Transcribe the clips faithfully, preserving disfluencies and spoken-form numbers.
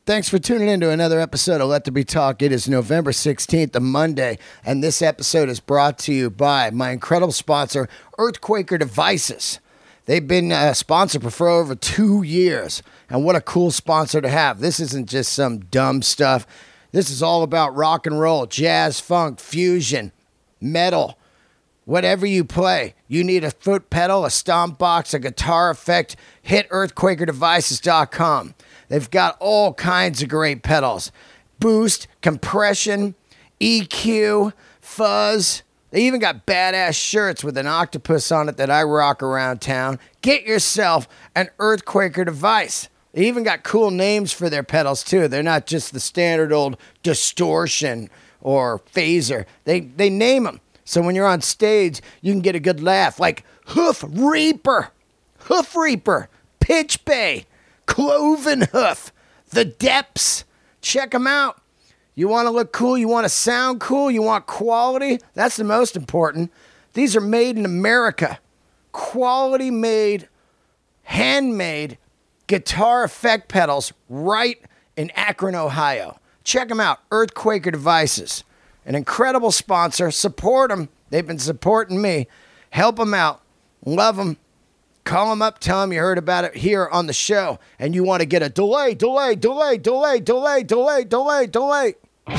Thanks for tuning in to another episode of Let There Be Talk. It is November sixteenth, a Monday, and this episode is brought to you by my incredible sponsor, Earthquaker Devices. They've been a sponsor for over two years, and what a cool sponsor to have. This isn't just some dumb stuff. This is all about rock and roll, jazz, funk, fusion, metal, whatever you play. You need a foot pedal, a stomp box, a guitar effect, hit earthquaker devices dot com. They've got all kinds of great pedals. Boost, compression, E Q, fuzz. They even got badass shirts with an octopus on it that I rock around town. Get yourself an Earthquaker device. They even got cool names for their pedals too. They're not just the standard old distortion or phaser. They, they name them. So when you're on stage, you can get a good laugh. Like Hoof Reaper, Hoof Reaper, Pitch Bay, Cloven Hoof, The Depths. Check them out. You want to look cool, you want to sound cool, you want quality. That's the most important. These are made in America. Quality made, handmade guitar effect pedals right in Akron, Ohio. Check them out, Earthquaker Devices. An incredible sponsor. Support them. They've been supporting me. Help them out. Love them. Call them up, tell them you heard about it here on the show, and you want to get a delay, delay, delay, delay, delay, delay, delay, delay.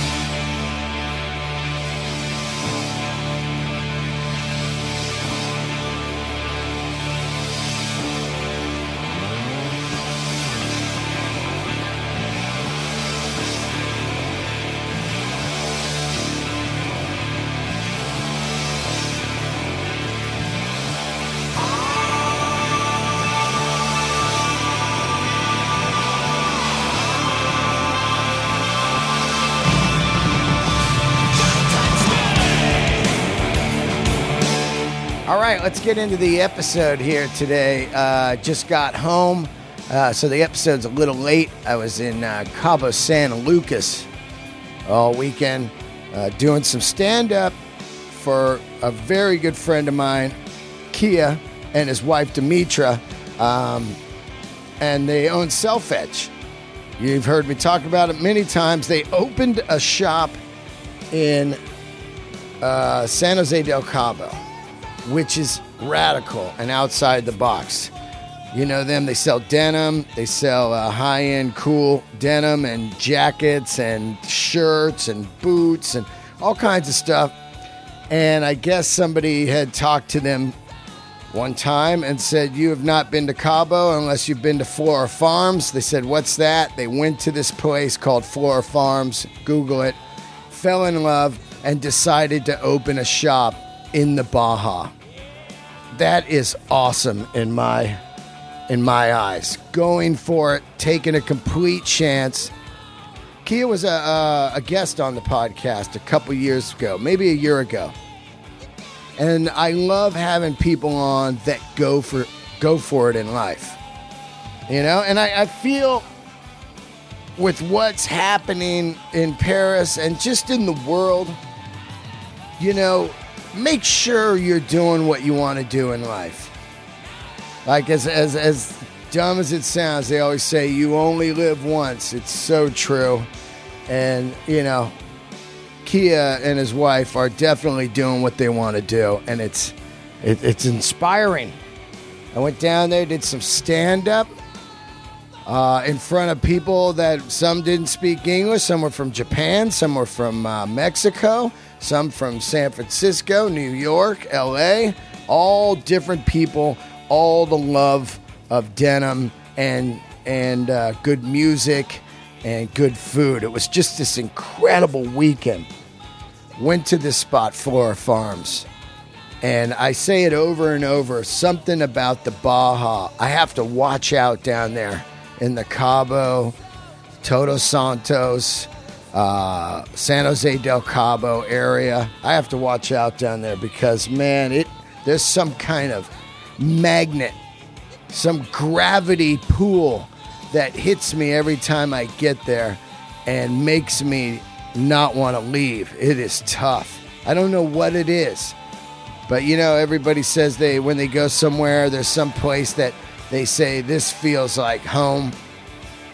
All right, let's get into the episode here today. Uh, just got home, uh, so the episode's a little late. I was in uh, Cabo San Lucas all weekend uh, doing some stand-up for a very good friend of mine, Kia, and his wife, Demetra, um, and they own Self-Etch. You've heard me talk about it many times. They opened a shop in uh, San Jose del Cabo, which is radical and outside the box. You know them, they sell denim, they sell uh, high-end cool denim and jackets and shirts and boots and all kinds of stuff. And I guess somebody had talked to them one time and said, you have not been to Cabo unless you've been to Flora Farms. They said, what's that? They went to this place called Flora Farms, Google it, fell in love, and decided to open a shop in the Baja. That is awesome in my in my eyes. Going for it, taking a complete chance. Kia was a, a, a guest on the podcast a couple years ago, maybe a year ago. And I love having people on that go for go for it in life. You know, and I, I feel with what's happening in Paris and just in the world, you know, make sure you're doing what you want to do in life. Like as as as dumb as it sounds, they always say you only live once. It's so true. And, you know, Kia and his wife are definitely doing what they want to do, and it's it, it's inspiring. I went down there, did some stand-up uh, in front of people that some didn't speak English. Some were from Japan, some were from uh, Mexico, some from San Francisco, New York, L A, all different people, all the love of denim and and uh, good music and good food. It was just this incredible weekend. Went to this spot, Flora Farms, and I say it over and over, something about the Baja. I have to watch out down there in the Cabo, Todos Santos, uh, San Jose del Cabo area. I have to watch out down there because, man, it there's some kind of magnet, some gravity pool that hits me every time I get there and makes me not want to leave. It is tough. I don't know what it is, but you know, everybody says they when they go somewhere, there's some place that they say this feels like home.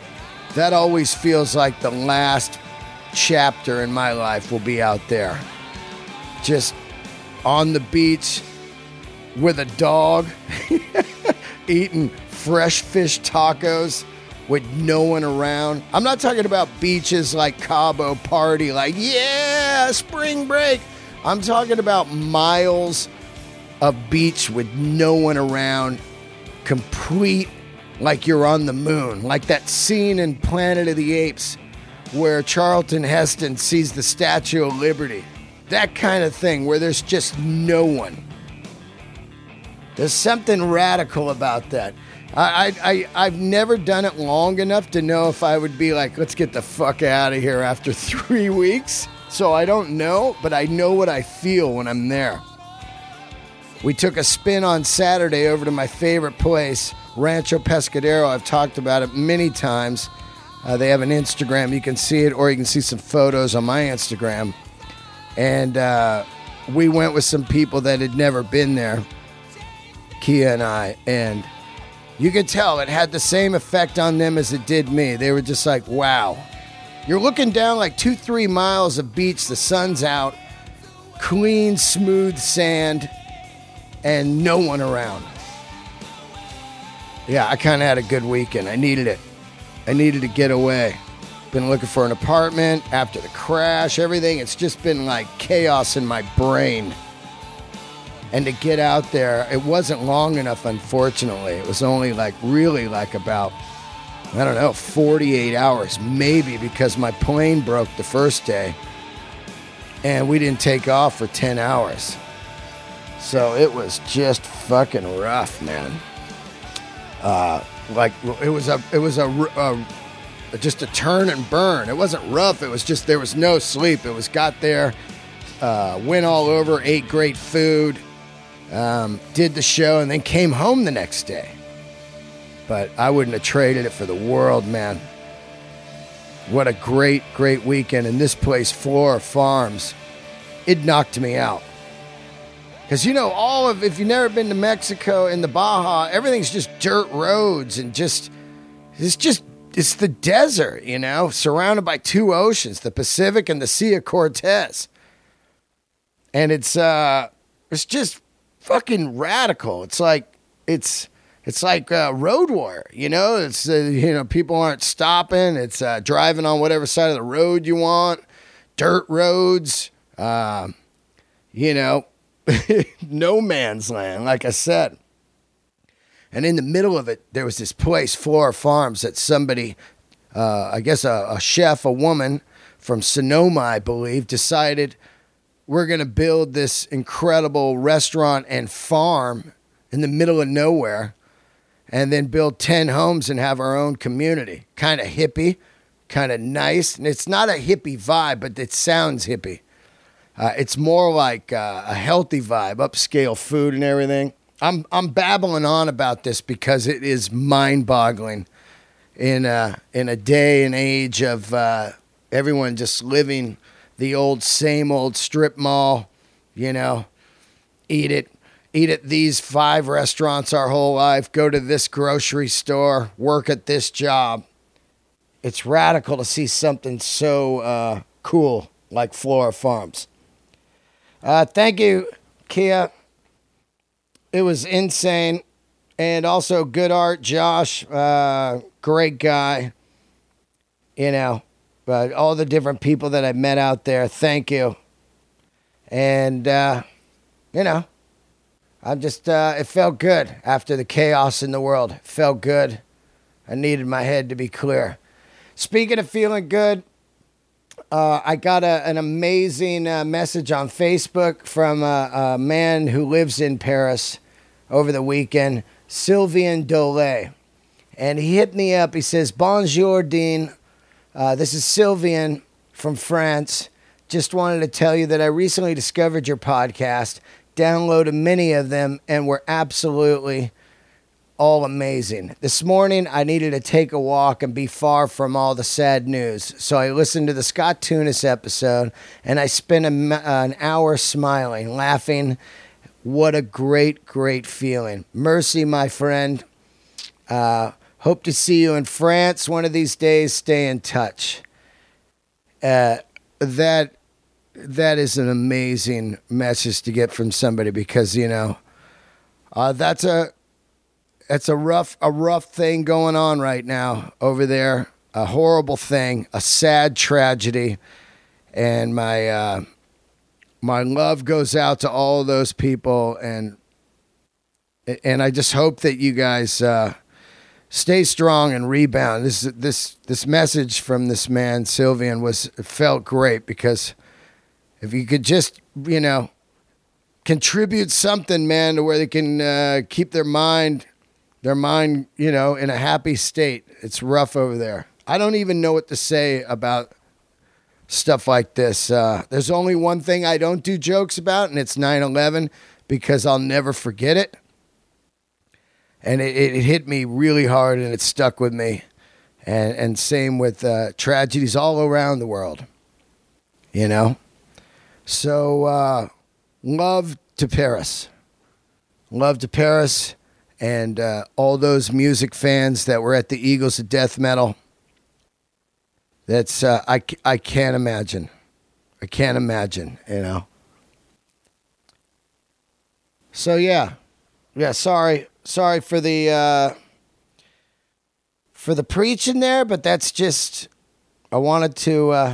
that always feels like the last chapter in my life will be out there. Just on the beach with a dog, eating fresh fish tacos with no one around. I'm not talking about beaches like Cabo Party, like, yeah, spring break. I'm talking about miles of beach with no one around, complete, like you're on the moon, like that scene in Planet of the Apes where Charlton Heston sees the Statue of Liberty. That kind of thing where there's just no one. There's something radical about that. I, I, I, I've never done it long enough to know if I would be like, let's get the fuck out of here after three weeks. So I don't know, but I know what I feel when I'm there. We took a spin on Saturday over to my favorite place, Rancho Pescadero. I've talked about it many times. Uh, they have an Instagram. You can see it, or you can see some photos on my Instagram. And uh, we went with some people that had never been there, Kia and I, and you could tell it had the same effect on them as it did me. They were just like, wow. You're looking down like two, three miles of beach. The sun's out. Clean, smooth sand. And no one around. Yeah, I kind of had a good weekend. I needed it. I needed to get away. Been looking for an apartment after the crash, everything. It's just been like chaos in my brain. And to get out there, it wasn't long enough, unfortunately. It was only like really like about, I don't know, forty-eight hours, maybe, because my plane broke the first day. And we didn't take off for ten hours. So it was just fucking rough, man. Uh, like it was a, it was a, a, just a turn and burn. It wasn't rough. It was just, there was no sleep. It was got there, uh, went all over, ate great food, um, did the show, and then came home the next day. But I wouldn't have traded it for the world, man. What a great, great weekend. And this place, Flora Farms, it knocked me out. Because, you know, all of, if you've never been to Mexico and the Baja, everything's just dirt roads and just, it's just, it's the desert, you know, surrounded by two oceans, the Pacific and the Sea of Cortez. And it's, uh, it's just fucking radical. It's like, it's, it's like uh, Road Warrior, you know, it's, uh, you know, people aren't stopping. It's uh, driving on whatever side of the road you want, dirt roads, uh, you know, no man's land, like I said. And in the middle of it, there was this place, Flora Farms, that somebody, uh, I guess a, a chef, a woman from Sonoma, I believe, decided we're going to build this incredible restaurant and farm in the middle of nowhere and then build ten homes and have our own community. Kind of hippie, kind of nice. And it's not a hippie vibe, but it sounds hippie. Uh, it's more like uh, a healthy vibe, upscale food and everything. I'm I'm babbling on about this because it is mind-boggling in a, in a day and age of uh, everyone just living the old, same old strip mall, you know, eat it, eat at these five restaurants our whole life, go to this grocery store, work at this job. It's radical to see something so uh, cool like Flora Farms. Uh, thank you, Kia. It was insane. And also good art, Josh. Uh, great guy. You know, but all the different people that I met out there, thank you. And, uh, you know, I'm just, uh, it felt good after the chaos in the world. It felt good. I needed my head to be clear. Speaking of feeling good, Uh, I got a, an amazing uh, message on Facebook from a, a man who lives in Paris over the weekend, Sylvain Dole. And he hit me up. He says, Bonjour, Dean. Uh, this is Sylvain from France. Just wanted to tell you that I recently discovered your podcast, downloaded many of them, and were absolutely all amazing. This morning, I needed to take a walk and be far from all the sad news. So I listened to the Scott Tunis episode, and I spent a, an hour smiling, laughing. What a great, great feeling. Mercy, my friend. Uh, Hope to see you in France one of these days. Stay in touch. Uh, that that is an amazing message to get from somebody because, you know, uh, that's a that's a rough a rough thing going on right now over there. A horrible thing, a sad tragedy, and my uh, my love goes out to all those people, and and I just hope that you guys uh, stay strong and rebound. This this this message from this man Sylvian was felt great because if you could just you know contribute something, man, to where they can uh, keep their mind their mind you know in a happy state. It's rough over there. I don't even know what to say about stuff like this. Uh, there's only one thing I don't do jokes about, and it's nine eleven because I'll never forget it. And it, it hit me really hard, and it stuck with me. And and same with uh, tragedies all around the world, you know? So, uh, love to Paris. Love to Paris and uh, all those music fans that were at the Eagles of Death Metal. That's, uh, I, I can't imagine. I can't imagine, you know. So, yeah. Yeah, sorry. Sorry for the, uh, for the preaching there, but that's just, I wanted to, uh,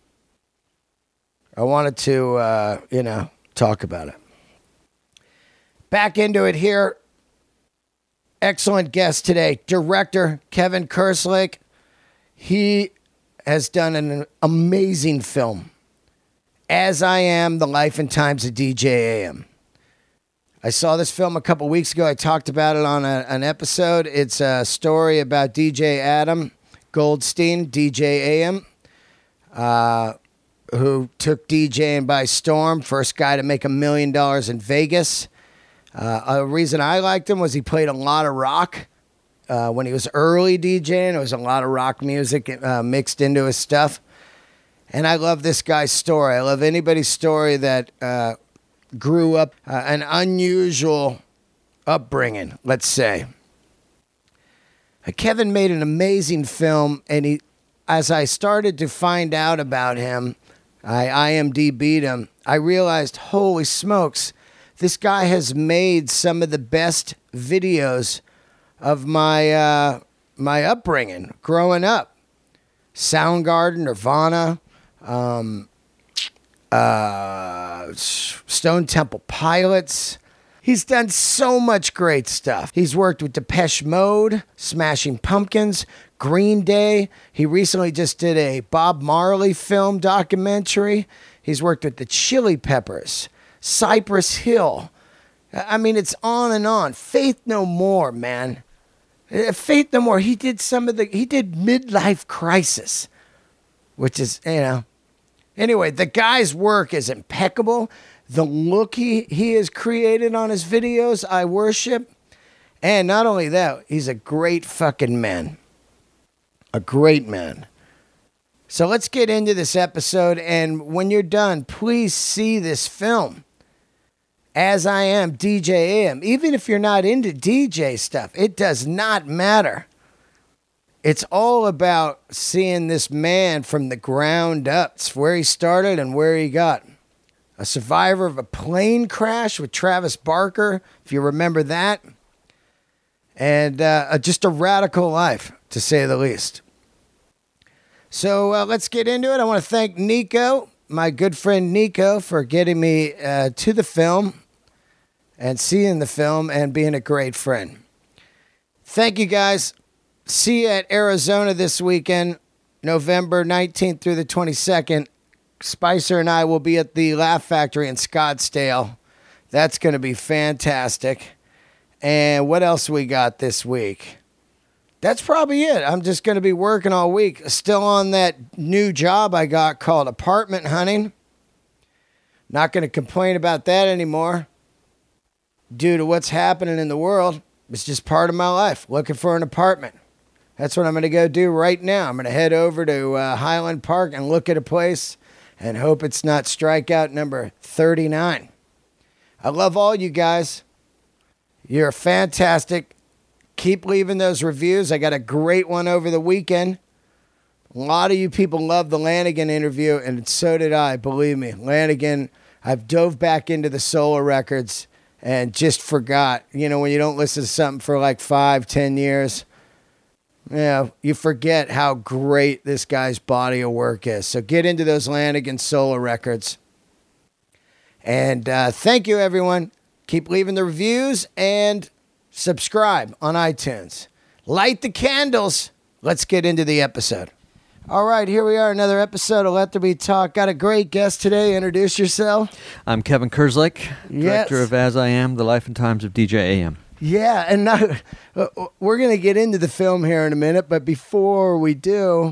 I wanted to, uh, you know, talk about it. Back into it here. Excellent guest today. Director Kevin Kerslake. He has done an amazing film, As I Am, The Life and Times of D J A M. I saw this film a couple weeks ago. I talked about it on a, an episode. It's a story about D J Adam Goldstein, D J A M, uh, who took DJing by storm. First guy to make a million dollars in Vegas. Uh, a reason I liked him was he played a lot of rock. Uh, when he was early DJing, there was a lot of rock music uh, mixed into his stuff. And I love this guy's story. I love anybody's story that uh, grew up uh, an unusual upbringing, let's say. Uh, Kevin made an amazing film, and he, as I started to find out about him, I I M D B'd him, I realized, holy smokes, this guy has made some of the best videos of my uh, my upbringing growing up. Soundgarden, Nirvana, um, uh, Stone Temple Pilots. He's done so much great stuff. He's worked with Depeche Mode, Smashing Pumpkins, Green Day. He recently just did a Bob Marley film documentary. He's worked with the Chili Peppers, Cypress Hill. I mean, it's on and on. Faith No More, man. Faith No More. He did some of the, he did Midlife Crisis, which is, you know. Anyway, the guy's work is impeccable. The look he, he has created on his videos, I worship. And not only that, he's a great fucking man. A great man. So let's get into this episode. And when you're done, please see this film. As I Am, D J A M. Even if you're not into D J stuff, it does not matter. It's all about seeing this man from the ground up. It's where he started and where he got. A survivor of a plane crash with Travis Barker, if you remember that. And uh, just a radical life, to say the least. So uh, let's get into it. I want to thank Nico, my good friend Nico, for getting me uh, to the film and seeing the film and being a great friend. Thank you, guys. See you at Arizona this weekend, November nineteenth through the twenty-second. Spicer and I will be at the Laugh Factory in Scottsdale. That's going to be fantastic. And what else we got this week? That's probably it. I'm just going to be working all week. Still on that new job I got called apartment hunting. Not going to complain about that anymore. Due to what's happening in the world, it's just part of my life. Looking for an apartment. That's what I'm going to go do right now. I'm going to head over to uh, Highland Park and look at a place and hope it's not strikeout number thirty-nine. I love all you guys. You're fantastic. keep leaving those reviews. I got a great one over the weekend. A lot of you people loved the Lanegan interview, and so did I, believe me. Lanegan, I've dove back into the solo records and just forgot. You know, when you don't listen to something for like five, ten years, you know, you forget how great this guy's body of work is. So get into those Lanegan solo records. And uh, thank you, everyone. Keep leaving the reviews and subscribe on iTunes. Light the candles. Let's get into the episode. All right, here we are, another episode of Let There Be Talk. Got a great guest today. Introduce yourself. I'm Kevin Kerslick, Yes. director of As I Am, The Life and Times of D J A M. Yeah, and now, uh, we're going to get into the film here in a minute, but before we do,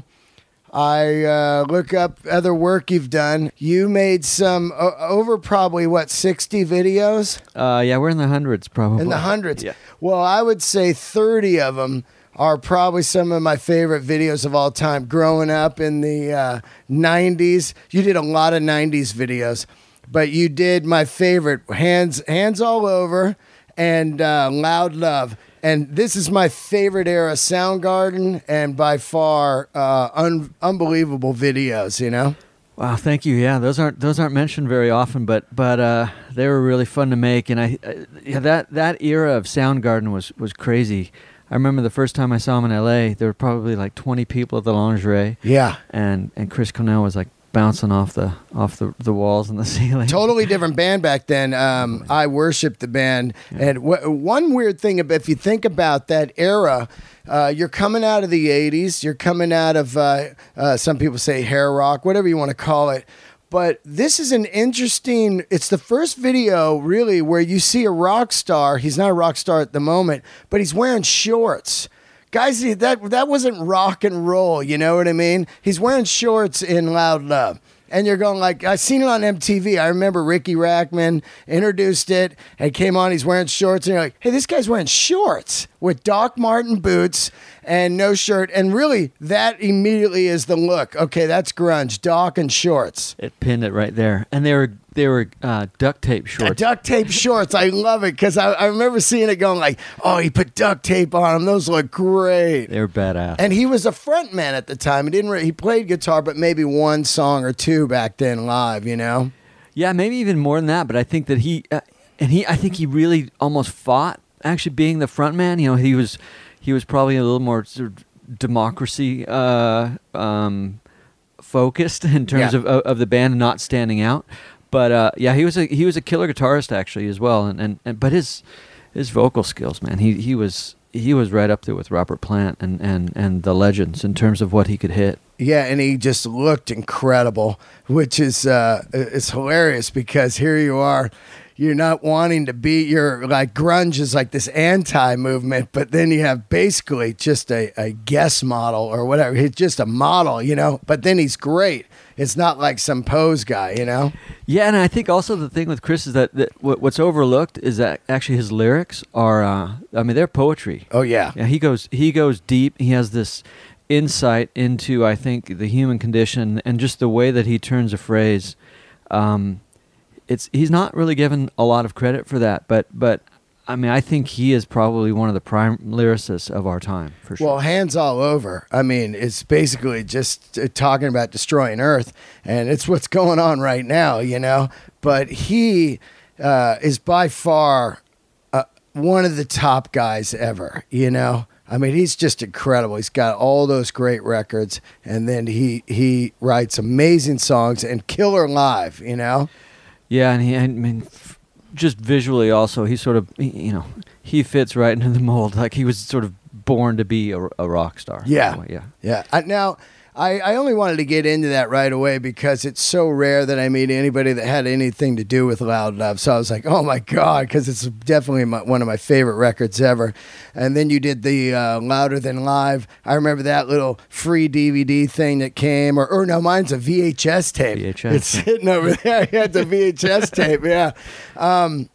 I uh, look up other work you've done. You made some uh, over probably, what, sixty videos? Uh, yeah, we're in the hundreds, probably. In the hundreds. Yeah. Well, I would say thirty of them are probably some of my favorite videos of all time. Growing up in the uh, nineties, you did a lot of nineties videos, but you did my favorite, Hands Hands All Over and uh, Loud Love. And this is my favorite era, Soundgarden, and by far uh, un- unbelievable videos, you know? Wow, thank you. Yeah, those aren't those aren't mentioned very often, but but uh, they were really fun to make. And I, I yeah, that that era of Soundgarden was was crazy. I remember the first time I saw him in L A, there were probably like twenty people at the Lingerie. Yeah. And and Chris Cornell was like bouncing off the off the, the walls and the ceiling. Totally different band back then. Um, I worshiped the band. Yeah. And w- one weird thing, about, if you think about that era, uh, you're coming out of the eighties. You're coming out of, uh, uh, some people say hair rock, whatever you want to call it. But this is an interesting, it's the first video really where you see a rock star. He's not a rock star at the moment, but he's wearing shorts. Guys, that that wasn't rock and roll, you know what I mean? He's wearing shorts in Loud Love. And you're going like, I seen it on M T V. I remember Ricky Rackman introduced it and came on. He's wearing shorts. And you're like, hey, this guy's wearing shorts with Doc Marten boots and no shirt. And really, that immediately is the look. Okay, that's grunge. Doc and shorts. It pinned it right there. And they were they were uh, duct tape shorts. Uh, duct tape shorts. I love it because I, I remember seeing it going like, oh, he put duct tape on them. Those look great. They were badass. And he was a front man at the time. He didn't. Re- he played guitar, but maybe one song or two back then live. You know. Yeah, maybe even more than that. But I think that he uh, and he. I think he really almost fought actually being the front man. You know, he was he was probably a little more sort of democracy uh, um, focused in terms Yeah. of of the band and not standing out. But uh, yeah, he was a he was a killer guitarist actually as well. And, and, and but his his vocal skills, man, he he was. He was right up there with Robert Plant and, and, and the legends in terms of what he could hit. Yeah, and he just looked incredible, which is uh, it's hilarious because here you are, you're not wanting to be, you're like grunge is like this anti-movement, but then you have basically just a, a guest model or whatever. He's just a model, you know, but then he's great. It's not like some pose guy, you know? Yeah, and I think also the thing with Chris is that, that what, what's overlooked is that actually his lyrics are, uh, I mean, they're poetry. Oh, yeah. Yeah, he goes he goes deep. He has this insight into, I think, the human condition and just the way that he turns a phrase. Um, it's he's not really given a lot of credit for that, but but I mean, I think he is probably one of the prime lyricists of our time, for sure. Well, Hands All Over, I mean, it's basically just uh, talking about destroying Earth, and it's what's going on right now, you know? But he uh, is by far uh, one of the top guys ever, you know? I mean, he's just incredible. He's got all those great records, and then he, he writes amazing songs and killer live, you know? Yeah, and he, I mean... F- just visually also, he sort of, he- you know, he fits right into the mold. Like he was sort of born to be a, a rock star. Yeah. Yeah. Yeah. I, now, I, I only wanted to get into that right away because it's so rare that I meet anybody that had anything to do with Loud Love. So I was like, oh my God, because it's definitely my, one of my favorite records ever. And then you did the uh, Louder Than Live. I remember that little free D V D thing that came, or, or no, mine's a V H S tape. V H S. It's sitting over there. Yeah, it's a V H S tape, yeah. Um,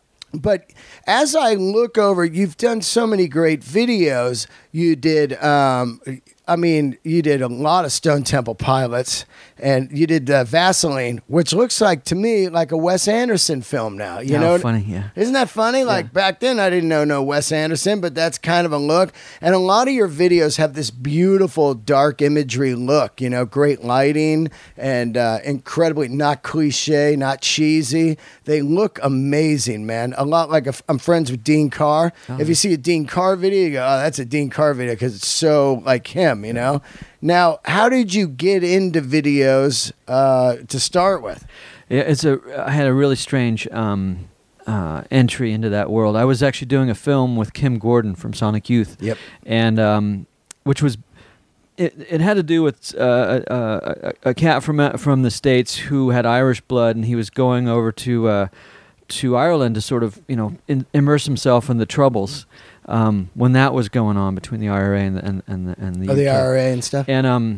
But as I look over, you've done so many great videos. You did, um, I mean, you did a lot of Stone Temple Pilots, and you did uh, Vaseline, which looks like to me like a Wes Anderson film now. You Oh, know, funny, yeah. Isn't that funny? Like back then, I didn't know no Wes Anderson, but that's kind of a look. And a lot of your videos have this beautiful dark imagery look. You know, great lighting and uh, incredibly not cliche, not cheesy. They look amazing, man. A lot like a, I'm friends with Dean Carr. Oh, if you see a Dean Carr video, you go, "Oh, that's a Dean Carr video," because it's so like him. You know. Now, how did you get into videos uh, to start with? Yeah, it's a. I had a really strange um, uh, entry into that world. I was actually doing a film with Kim Gordon from Sonic Youth. Yep. And um, which was, it. It had to do with uh, a, a, a cat from uh, from the States who had Irish blood, and he was going over to uh, to Ireland to sort of you know in, immerse himself in the Troubles. Um, when that was going on between the I R A and the and, and the, and the, Oh, the U K. I R A and stuff. And um,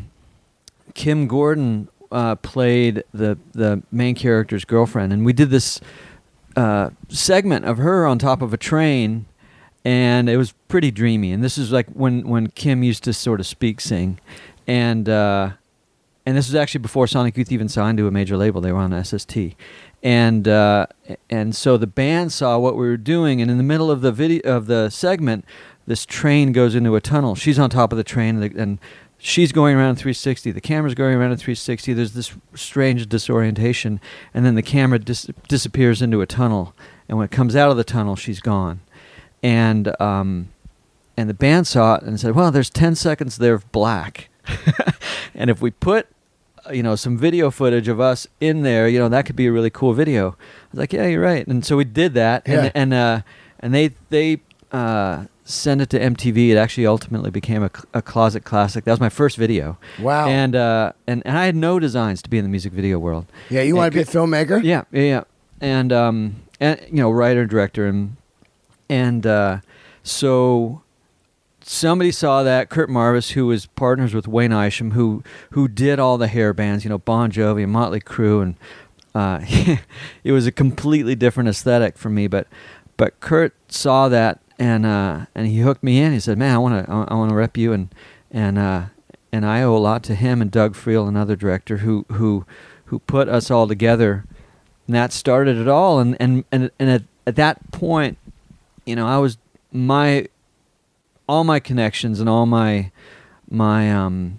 Kim Gordon uh, played the the main character's girlfriend, and we did this uh, segment of her on top of a train, and it was pretty dreamy. And this is like when when Kim used to sort of speak sing, and uh, and this was actually before Sonic Youth even signed to a major label. They were on S S T. And uh, and so the band saw what we were doing, and in the middle of the video of the segment, this train goes into a tunnel. She's on top of the train, and, and she's going around three sixty. The camera's going around at three sixty. There's this strange disorientation, and then the camera dis- disappears into a tunnel. And when it comes out of the tunnel, she's gone. And um, and the band saw it and said, "Well, there's ten seconds there of black, and if we put." You know, some video footage of us in there, you know, that could be a really cool video. I was like, yeah, you're right. And so we did that, and Yeah. and uh, and they they uh, sent it to M T V. It actually ultimately became a, a closet classic. That was my first video. Wow. And uh, and and I had no designs to be in the music video world. Yeah, you And want to be a c- filmmaker? Yeah, yeah, yeah. And um, and you know, writer, director, and and uh, so. Somebody saw that, Kurt Marvis, who was partners with Wayne Isham, who who did all the hair bands, you know, Bon Jovi and Motley Crue, and uh, it was a completely different aesthetic for me. But but Kurt saw that, and uh, and he hooked me in. He said, "Man, I want to I want to rep you," and and uh, and I owe a lot to him and Doug Friel, another director, who who who put us all together, and that started it all. And and and, and at, at that point, you know, I was my all my connections and all my my um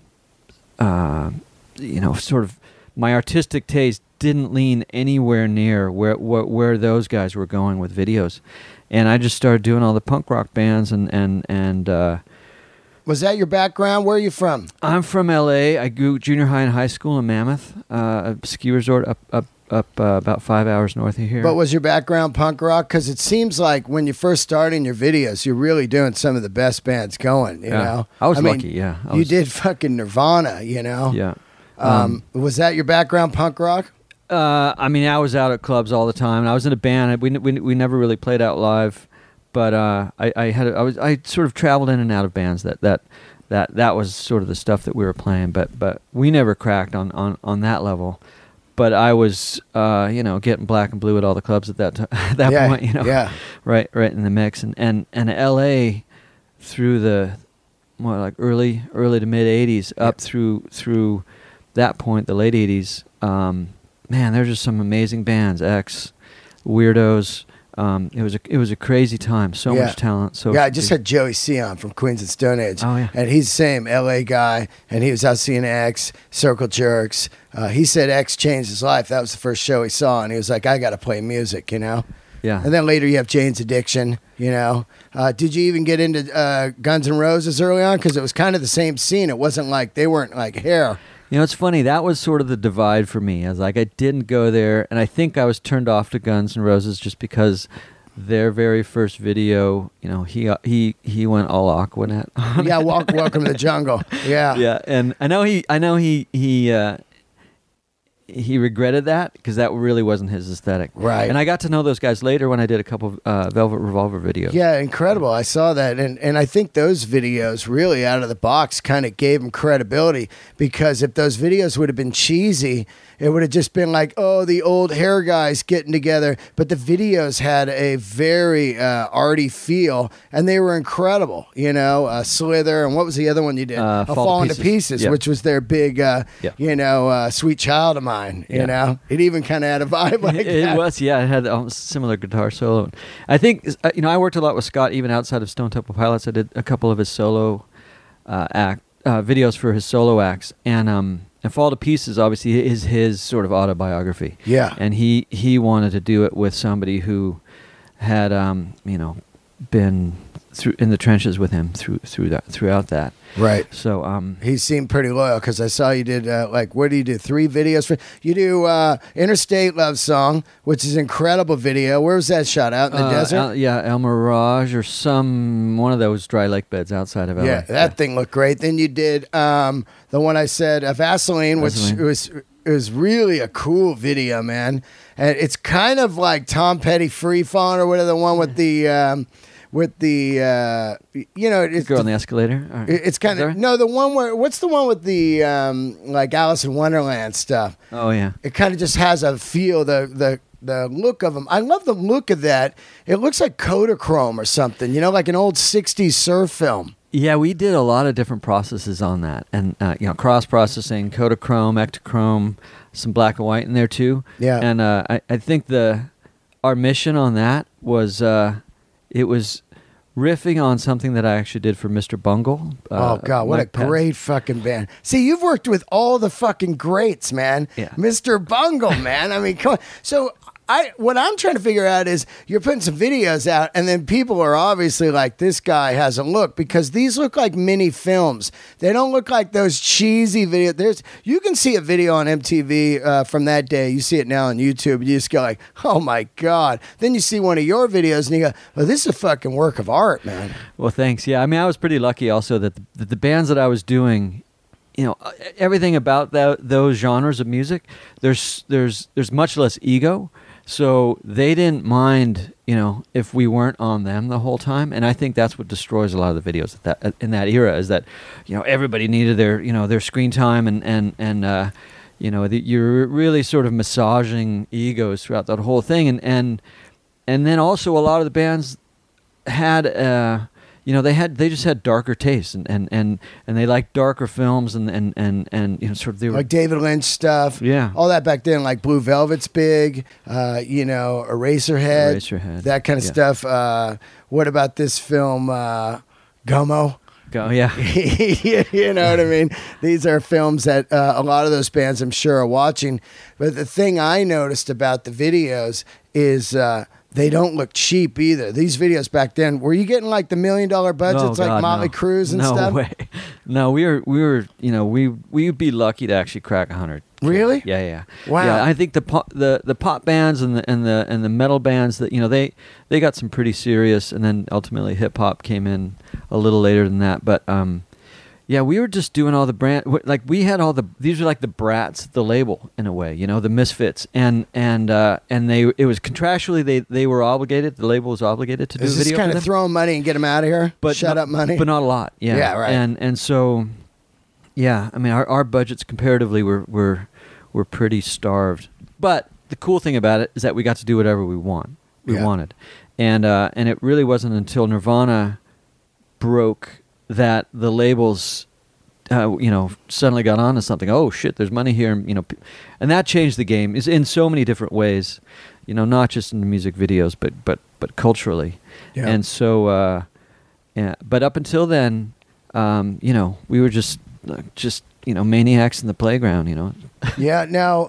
uh you know sort of my artistic taste didn't lean anywhere near where where, where those guys were going with videos, and I just started doing all the punk rock bands and and and uh Was that your background? Where are you from? I'm from L A. I grew junior high and high school in Mammoth, uh, a ski resort up up up uh, about five hours north of here. But was your background punk rock? Because it seems like when you first started in your videos, you're really doing some of the best bands going, you Yeah. know? I was mean, lucky, yeah. I you was- did fucking Nirvana, you know? Yeah. Um, was that your background, punk rock? Uh, I mean, I was out at clubs all the time, and I was in a band. We we we never really played out live, but uh, I I had I was I sort of traveled in and out of bands that that that that was sort of the stuff that we were playing. But but we never cracked on on on that level. But I was, uh, you know, getting black and blue at all the clubs at that t- at that Yeah, point, you know, yeah. right, right in the mix, and and and L A through the more like early early to mid eighties up through through that point, the late eighties. Um, man, there's just some amazing bands, X, Weirdos. Um, it was a it was a crazy time. So Yeah. much talent. So Yeah, I just had Joey C on from Queens and Stone Age. Oh, yeah. And he's the same L A guy, and he was out seeing X, Circle Jerks. Uh, he said X changed his life. That was the first show he saw, and he was like, I got to play music, you know? yeah. And then later you have Jane's Addiction, you know? Uh, did you even get into uh, Guns N' Roses early on? Because it was kind of the same scene. It wasn't like, they weren't like hair. You know, it's funny. That was sort of the divide for me. I was like, I didn't go there, and I think I was turned off to Guns N' Roses just because their very first video, you know, he uh, he he went all Aquanet. Yeah, walk, Welcome to the Jungle. Yeah. Yeah, and I know he, I know he, he, uh, he regretted that because that really wasn't his aesthetic. Right. And I got to know those guys later when I did a couple of uh, Velvet Revolver videos. Yeah, incredible. I saw that. And, and I think those videos really out of the box kind of gave him credibility, because if those videos would have been cheesy, it would have just been like, oh, the old hair guys getting together. But the videos had a very uh, arty feel, and they were incredible. You know, uh, Slither, and what was the other one you did? Uh, A Fall Fall to into Pieces. Pieces, Yeah. which was their big, uh, Yeah. you know, uh, Sweet Child of Mine. You Yeah. know, it even kind of had a vibe like it that. was, yeah. It had a similar guitar solo. I think, uh, you know, I worked a lot with Scott even outside of Stone Temple Pilots. I did a couple of his solo uh, act uh, videos for his solo acts, and um, and Fall to Pieces obviously is his sort of autobiography. Yeah. And he he wanted to do it with somebody who had um, you know, been through in the trenches with him through through that throughout that. Right. So um, He seemed pretty loyal, because I saw you did, uh, like, what do you do? Three videos for you do uh, Interstate Love Song, which is an incredible video. Where was that shot? Out in the uh, desert? El, yeah, El Mirage or some one of those dry lake beds outside of L A. Yeah, that thing looked great. Then you did um, the one I said, uh, Vaseline, which Vaseline. was it was really a cool video, man. And it's kind of like Tom Petty Free Falling, or whatever, the one with the um, with the uh, you know, it's Girl on the escalator. Or- it- it's kind Is of there? no, the one where what's the one with the um, like Alice in Wonderland stuff. Oh yeah. It kind of just has a feel, the the the look of them. I love the look of that. It looks like Kodachrome or something, you know, like an old sixties surf film. Yeah, we did a lot of different processes on that, and uh, you know, cross processing, Kodachrome, Ektachrome, some black and white in there too. Yeah. And uh, I, I think the our mission on that was uh, it was riffing on something that I actually did for Mister Bungle. Uh, Oh God, what Mike a Patton. great fucking band! See, you've worked with all the fucking greats, man. Yeah. Mister Bungle, man. I mean, come on. So I, what I'm trying to figure out is you're putting some videos out, and then people are obviously like, this guy has a look, because these look like mini films. They don't look like those cheesy videos. There's you can see a video on M T V uh, from that day. You see it now on YouTube. You just go like, oh my God. Then you see one of your videos, and you go, well, this is a fucking work of art, man. Well, thanks. Yeah, I mean, I was pretty lucky also that the, that the bands that I was doing, you know, everything about that, those genres of music, there's there's there's much less ego. So they didn't mind, you know, if we weren't on them the whole time. And I think that's what destroys a lot of the videos at that, in that era, is that, you know, everybody needed their, you know, their screen time, and, and, and uh, you know, the, you're really sort of massaging egos throughout that whole thing. And, and, and then also a lot of the bands had, uh, you know, they had they just had darker tastes, and, and, and, and they liked darker films, and, and, and, and you know, sort of they were Like David Lynch stuff. Yeah. All that back then, like Blue Velvet's big, uh, you know, Eraserhead. Eraserhead, That kind of yeah. stuff. Uh, what about this film, uh, Gummo? go, yeah. You know what I mean? These are films that uh, a lot of those bands, I'm sure, are watching. But the thing I noticed about the videos is uh, they don't look cheap either. These videos back then, were you getting like the million dollar budgets, Oh, like God, Motley no. Crue and no stuff? way. No, we were we were you know we we'd be lucky to actually crack a hundred. Really? Yeah, yeah. Wow. Yeah, I think the pop, the the pop bands and the and the and the metal bands, that you know they they got some pretty serious, and then ultimately hip hop came in a little later than that. But um, yeah, we were just doing all the brand, wh- like we had all the, these are like the brats, the label in a way, you know, the misfits, and and uh, and they it was contractually they they were obligated, the label was obligated to do Is a this video kind for of them. throwing money and get them out of here? But Shut not- up money? but not a lot. Yeah, Yeah, right. And and so, yeah, I mean, our, our budgets comparatively were were were pretty starved. But the cool thing about it is that we got to do whatever we want. We Yeah. wanted, and uh, and it really wasn't until Nirvana broke that the labels, uh, you know, suddenly got onto something. Oh shit, there's money here, and, you know, p- and that changed the game. Is in so many different ways, you know, not just in the music videos, but but but culturally. Yeah. And so, uh, yeah. But up until then, um, you know, we were just uh, just you know maniacs in the playground. You know. Yeah. Now,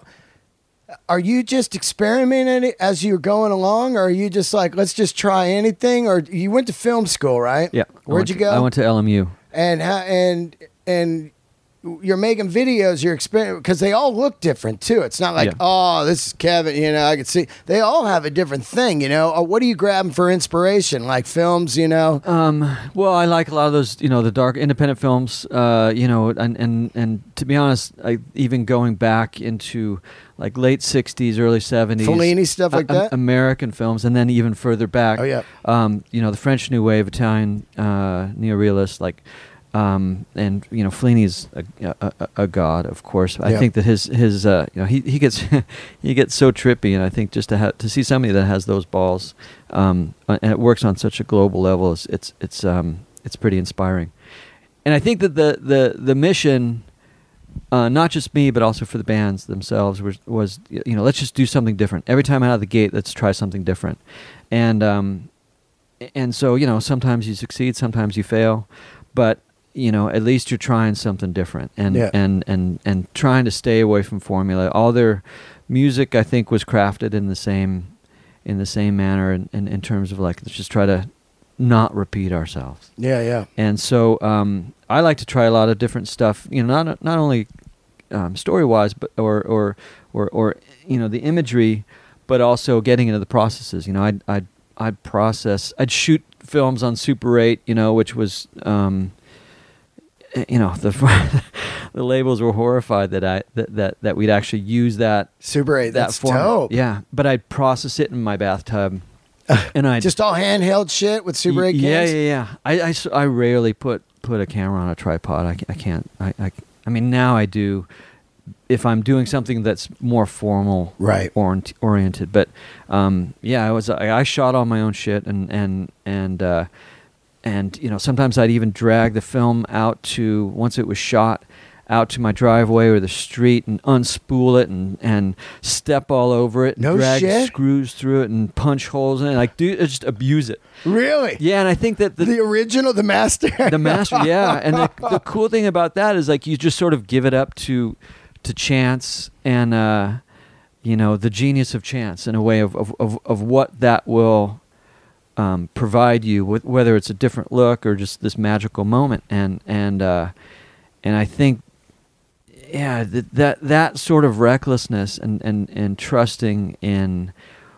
are you just experimenting as you're going along, or are you just like, let's just try anything? Or you went to film school, right? Yeah. I Where'd went you to- go? I went to L M U. And how, and and you're making videos, you're experiencing, because they all look different too. It's not like, Yeah. oh, this is Kevin, you know, I can see. They all have a different thing, you know. Uh, what are you grabbing for inspiration? Like films, you know? Um, well, I like a lot of those, you know, the dark independent films, uh, you know, and, and, and to be honest, I, even going back into like late sixties, early seventies. Fellini, stuff like uh, that? American films, and then even further back. Oh, yeah. Um, you know, the French New Wave, Italian uh, neorealists, like, um, and you know, Fellini's a, a, a god, of course. I Yeah. think that his his uh, you know he he gets he gets so trippy, and I think just to have to see somebody that has those balls, um, and it works on such a global level, it's it's it's um it's pretty inspiring. And I think that the the the mission, uh, not just me, but also for the bands themselves, was was you know, let's just do something different every time out of the gate. Let's try something different, and um, and so you know, sometimes you succeed, sometimes you fail, but you know, at least you're trying something different, and Yeah. and and and trying to stay away from formula. All their music, I think, was crafted in the same in the same manner, in, in, in terms of like, let's just try to not repeat ourselves. Yeah, yeah. And so um, I like to try a lot of different stuff. You know, not not only um, story wise, but or, or or or you know, the imagery, but also getting into the processes. You know, I'd I'd I'd process. I'd shoot films on Super eight. You know, which was um, you know, the the labels were horrified that I that that, that we'd actually use that Super eight, that that's format. dope. Yeah, but I'd process it in my bathtub, and I Just all handheld shit with Super eight yeah, cams? yeah, yeah. I, I s- I rarely put, put a camera on a tripod. I, ca- I can't. I, I, I mean, now I do if I'm doing something that's more formal Right. orient, oriented. But um, yeah, I was I, I shot all my own shit, and and and uh, and you know, sometimes I'd even drag the film out to, once it was shot, out to my driveway or the street and unspool it and, and step all over it, No drag shit? screws through it and punch holes in it, like do just abuse it. Really? Yeah, and I think that The, the original, the master? the master, yeah, and the, the cool thing about that is like you just sort of give it up to to chance and uh, you know, the genius of chance in a way of of, of, of what that will um, provide you with, whether it's a different look or just this magical moment, and and uh, and I think yeah that that that sort of recklessness and and and trusting in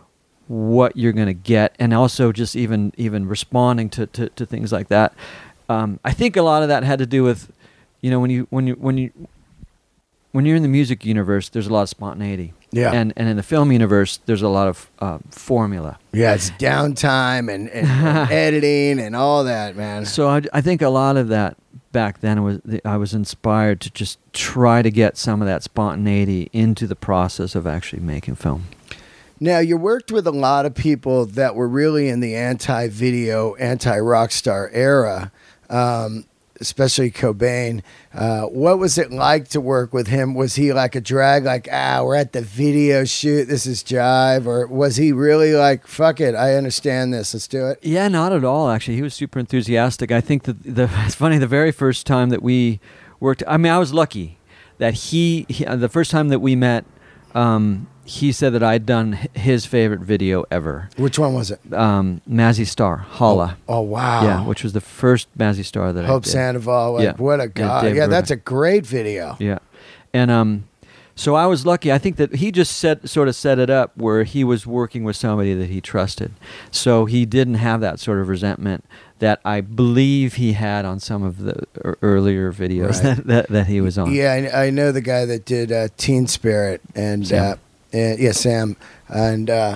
what you're going to get, and also just even even responding to, to, to things like that. Um, I think a lot of that had to do with, you know, when you when you when you when you're in the music universe, there's a lot of spontaneity. Yeah. And and in the film universe, there's a lot of uh, formula. Yeah, it's downtime and, and, and editing and all that, man. So I, I think a lot of that back then was the, I was inspired to just try to get some of that spontaneity into the process of actually making film. Now, you worked with a lot of people that were really in the anti-video, anti-rock star era, um, especially Cobain. Uh, what was it like to work with him? Was he like a drag, like, ah, we're at the video shoot, this is jive? Or was he really like, fuck it, I understand this, let's do it? Yeah, not at all, actually. He was super enthusiastic. I think that the it's funny, the very first time that we worked, I mean, I was lucky that he, he uh, the first time that we met, um, he said that I'd done h- his favorite video ever. Which one was it? Um, Mazzy Star, Holla. Oh, oh, wow. Yeah, which was the first Mazzy Star that Hope I did. Sandoval, like, Yeah. what a Yeah, guy. Dave Yeah, Brubeck. that's a great video. Yeah, and um, so I was lucky. I think that he just set sort of set it up where he was working with somebody that he trusted, so he didn't have that sort of resentment that I believe he had on some of the er- earlier videos Right. that, that that he was on. Yeah, I, I know the guy that did uh, Teen Spirit and Sam. uh, and yeah, Sam, and uh,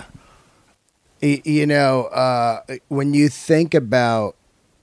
y- you know uh, when you think about,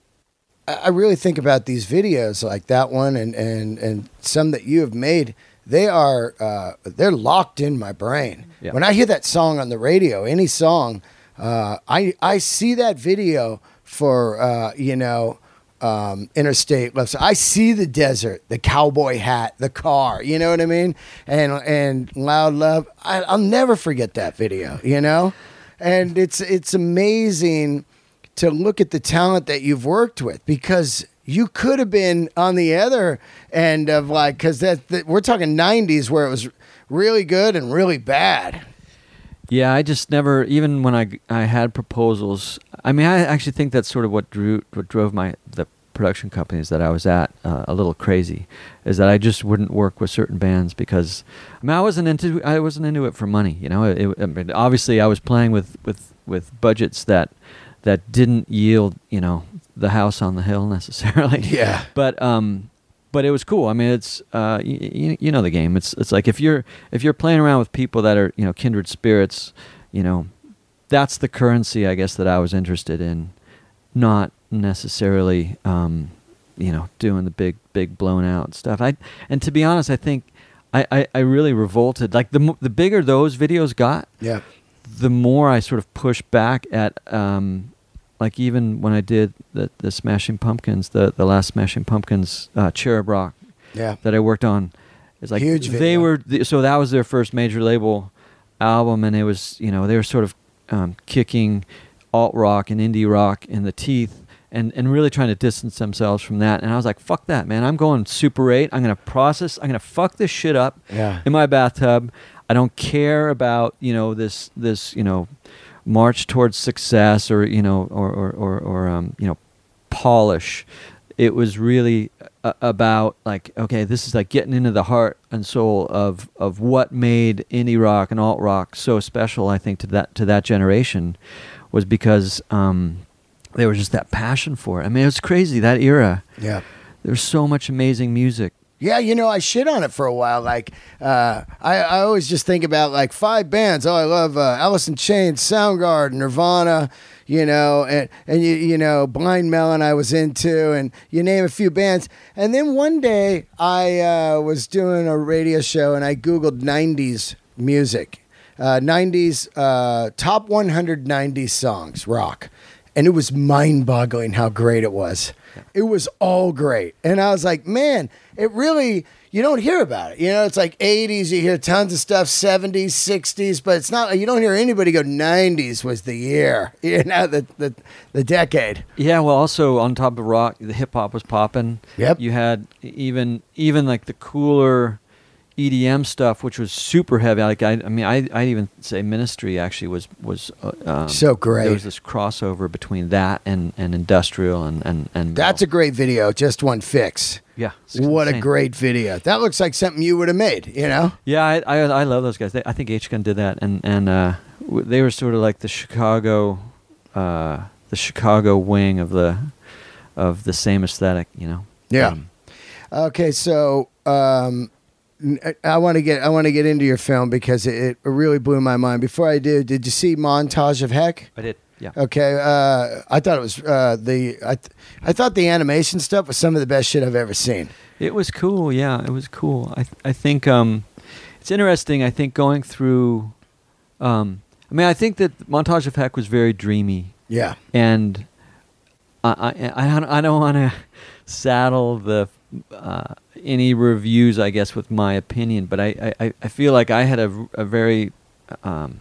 I I really think about these videos like that one and and and some that you have made. They are uh, they're locked in my brain. Yeah. When I hear that song on the radio, any song, uh, I I see that video for uh, you know. Um, interstate left side. I see the desert, the cowboy hat, the car. You know what I mean? And and Loud Love. I, I'll never forget that video. You know, and it's it's amazing to look at the talent that you've worked with, because you could have been on the other end of like, because that, that we're talking nineties where it was really good and really bad. Yeah, I just never, even when I, I had proposals, I mean, I actually think that's sort of what drew what drove my the production companies that I was at uh, a little crazy, is that I just wouldn't work with certain bands because I mean I wasn't into I wasn't into it for money. You know, it, it, I mean, obviously I was playing with, with, with budgets that that didn't yield, you know, the house on the hill necessarily. Yeah. But um, but it was cool. I mean, it's uh, you, you know the game. It's it's like if you're if you're playing around with people that are, you know, kindred spirits, you know, that's the currency, I guess, that I was interested in, not necessarily um, you know, doing the big big blown out stuff. I and to be honest, I think I, I, I really revolted. Like the mo- the bigger those videos got, yeah, the more I sort of pushed back at, um, like even when I did the, the Smashing Pumpkins, the, the last Smashing Pumpkins, uh, Cherub Rock, yeah, that I worked on, it's like huge they video. were th- so that was their first major label album, and it was, you know, they were sort of um, kicking alt rock and indie rock in the teeth, and and really trying to distance themselves from that. And I was like, fuck that, man! I'm going Super eight. I'm gonna process. I'm gonna fuck this shit up Yeah. in my bathtub. I don't care about, you know, this this you know, march towards success or, you know, or or or, or um you know, polish. It was really a- about like, okay, this is like getting into the heart and soul of of what made indie rock and alt rock so special. I think to that to that generation was because um there was just that passion for it. I mean, it was crazy, that era. Yeah. There's so much amazing music. Yeah, you know, I shit on it for a while. Like, uh, I, I always just think about like five bands. Oh, I love uh, Alice in Chains, Soundgarden, Nirvana, you know, and, and you, you know, Blind Melon I was into, and you name a few bands. And then one day I uh, was doing a radio show and I Googled nineties music, uh, nineties, uh, top one hundred nineties songs, rock. And it was mind-boggling how great it was. It was all great. And I was like, man, it really, you don't hear about it. You know, it's like eighties, you hear tons of stuff, seventies, sixties, but it's not, you don't hear anybody go nineties was the year, you know, the the, the decade. Yeah, well, also on top of rock, the hip hop was popping. Yep. You had even even like the cooler E D M stuff, which was super heavy. Like I, I mean, I I even say Ministry actually was was uh, um, So great. There was this crossover between that and, and industrial and and and That's a great video, just one fix. yeah. it's What a insane. great video. That looks like something you would have made, you know? Yeah, I, I I love those guys. They, I think H-Gun did that, and and uh, w- they were sort of like the Chicago, uh, the Chicago wing of the of the same aesthetic, you know. Yeah. Um, Okay, so um, n- I want to get I want to get into your film because it, it really blew my mind. Before I do, did you see Montage of Heck? I did. Yeah. Okay, uh, I thought it was uh, the I th- I thought the animation stuff was some of the best shit I've ever seen. It was cool. Yeah, it was cool. I th- I think um, it's interesting. I think going through, um, I mean, I think that Montage of Heck was very dreamy, Yeah, and I I I don't, I don't want to saddle the uh, any reviews, I guess, with my opinion, but I I, I feel like I had a a very um,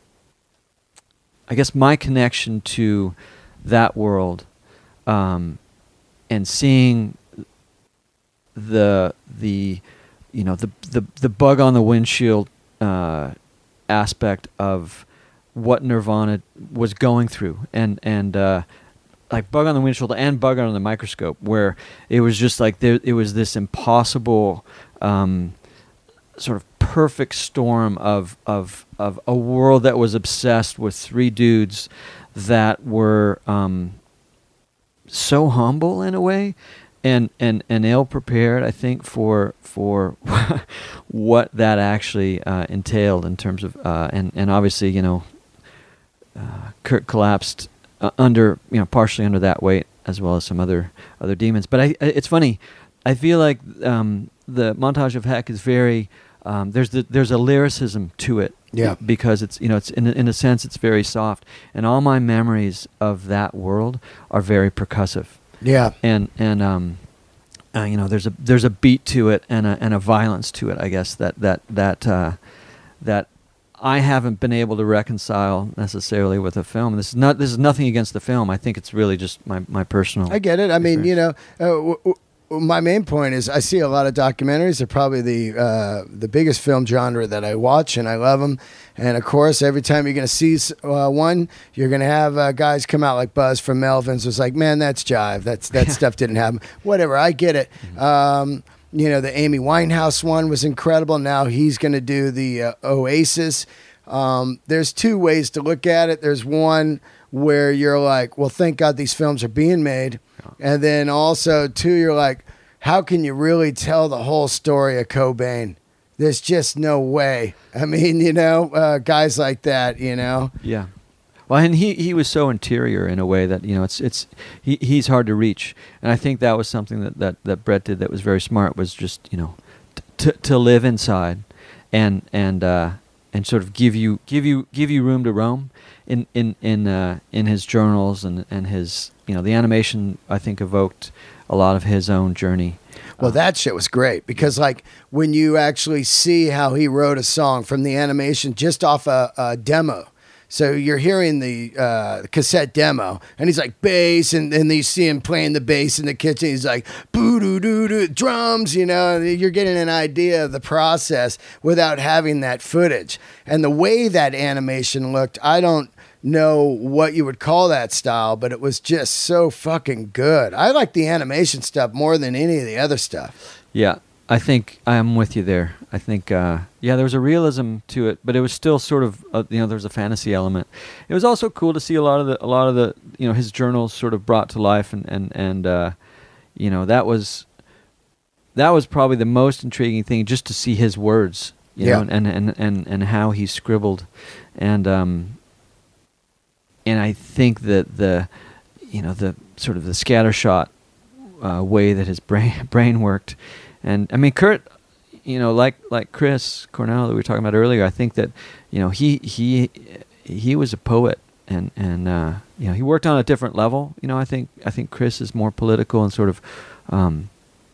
I guess my connection to that world, um, and seeing the the you know the the the bug on the windshield uh, aspect of what Nirvana was going through, and and uh, like bug on the windshield and bug on the microscope, where it was just like there it was this impossible um, sort of perfect storm of of of a world that was obsessed with three dudes that were um, so humble in a way, and and and ill prepared, I think, for for what that actually uh, entailed in terms of uh, and and obviously, you know, uh, Kurt collapsed uh, under, you know, partially under that weight, as well as some other other demons. But I, I it's funny, I feel like um, the Montage of Heck is very um, there's the there's a lyricism to it. Yeah. Because it's, you know, it's in a, in a sense it's very soft, and all my memories of that world are very percussive. yeah, And and um, uh, you know, there's a there's a beat to it and a and a violence to it, I guess, that that that uh, that I haven't been able to reconcile necessarily with a film. This is not this is nothing against the film. I think it's really just my my personal. I get it. I mean, you know, uh, w- w- my main point is I see a lot of documentaries. They're probably the uh, the biggest film genre that I watch, and I love them. And of course, every time you're going to see uh, one, you're going to have uh, guys come out like Buzz from Melvins was like, man, that's jive. That's that stuff didn't happen. Whatever, I get it. Mm-hmm. Um, you know, the Amy Winehouse one was incredible. Now he's going to do the uh, Oasis. Um, there's two ways to look at it. There's one where you're like, well, thank God these films are being made. And then also, too, you're like, how can you really tell the whole story of Cobain? There's just no way. I mean, you know, uh, guys like that, you know? Yeah. Well, and he, he was so interior in a way that, you know, it's it's he, he's hard to reach. And I think that was something that, that, that Brett did that was very smart, was just, you know, t- t- to live inside and and uh, and sort of give you give you give you room to roam in in in uh, in his journals and and his, you know, the animation I think evoked a lot of his own journey. Well, that shit was great because, like, when you actually see how he wrote a song from the animation just off a, a demo. So you're hearing the uh, cassette demo, and he's like bass, and then you see him playing the bass in the kitchen. He's like boo doo doo doo drums, you know. You're getting an idea of the process without having that footage. And the way that animation looked, I don't know what you would call that style, but it was just so fucking good. I like the animation stuff more than any of the other stuff. Yeah, I think I'm with you there. I think, uh, yeah, there was a realism to it, but it was still sort of, uh, you know, there was a fantasy element. It was also cool to see a lot of the, a lot of the, you know, his journals sort of brought to life, and and and, uh, you know, that was, that was probably the most intriguing thing, just to see his words, you yeah. know, and and and and how he scribbled, and um. And I think that the, you know, the sort of the scattershot uh, way that his brain brain worked, and I mean Kurt, you know, like like Chris Cornell that we were talking about earlier. I think that, you know, he he he was a poet, and and uh, you know, he worked on a different level. You know, I think I think Chris is more political and sort of um,